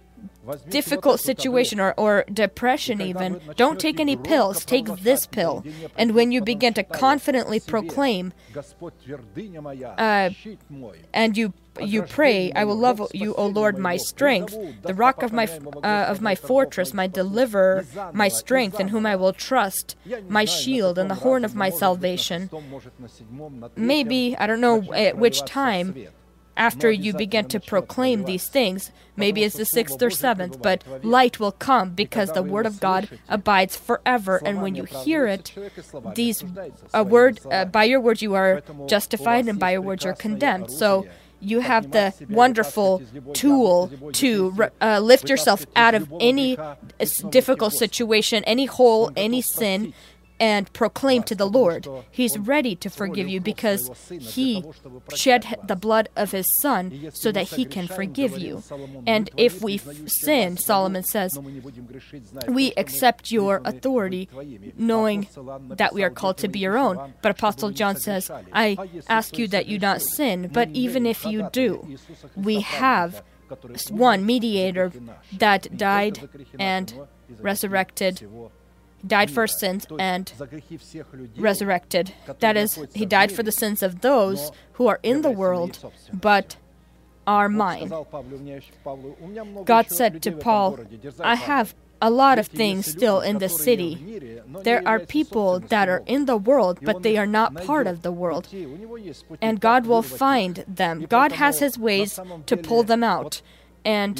Speaker 1: difficult situation or, or depression even, don't take any pills, take this pill. And when you begin to confidently proclaim uh, and you you pray, I will love you, O Lord, my strength, the rock of my uh, of my fortress, my deliverer, my strength, in whom I will trust, my shield and the horn of my salvation. Maybe, I don't know at which time, after you begin to proclaim these things, maybe it's the sixth or seventh, but light will come because the word of God abides forever. And when you hear it, these a word uh, by your word you are justified, and by your word you're condemned. So you have the wonderful tool to uh, lift yourself out of any difficult situation, any hole, any sin, and proclaim to the Lord. He's ready to forgive you because He shed the blood of His Son so that He can forgive you. And if we sin, Solomon says, we accept your authority, knowing that we are called to be your own. But Apostle John says, I ask you that you not sin, but even if you do, we have one mediator that died and resurrected, died for sins and resurrected. That is, He died for the sins of those who are in the world, but are mine. God said to Paul, I have a lot of things still in the city. There are people that are in the world, but they are not part of the world. And God will find them. God has His ways to pull them out. And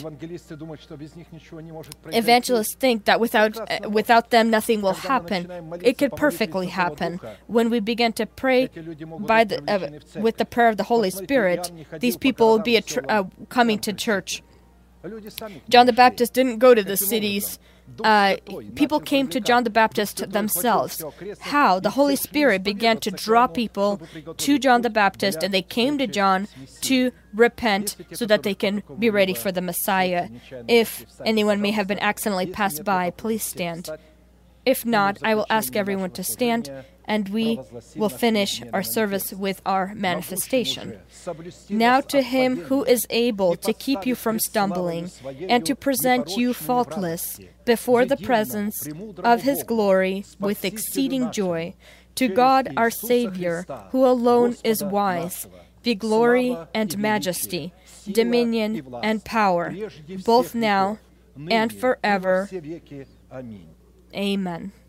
Speaker 1: evangelists think that without uh, without them nothing will happen. It could perfectly happen. When we begin to pray by the, uh, with the prayer of the Holy Spirit, these people will be a tr- uh, coming to church. John the Baptist didn't go to the cities. Uh, people came to John the Baptist themselves. How? The Holy Spirit began to draw people to John the Baptist, and they came to John to repent so that they can be ready for the Messiah. If anyone may have been accidentally passed by, please stand. If not, I will ask everyone to stand, and we will finish our service with our manifestation. Now to Him who is able to keep you from stumbling and to present you faultless before the presence of His glory with exceeding joy, to God our Savior, who alone is wise, be glory and majesty, dominion and power, both now and forever. Amen.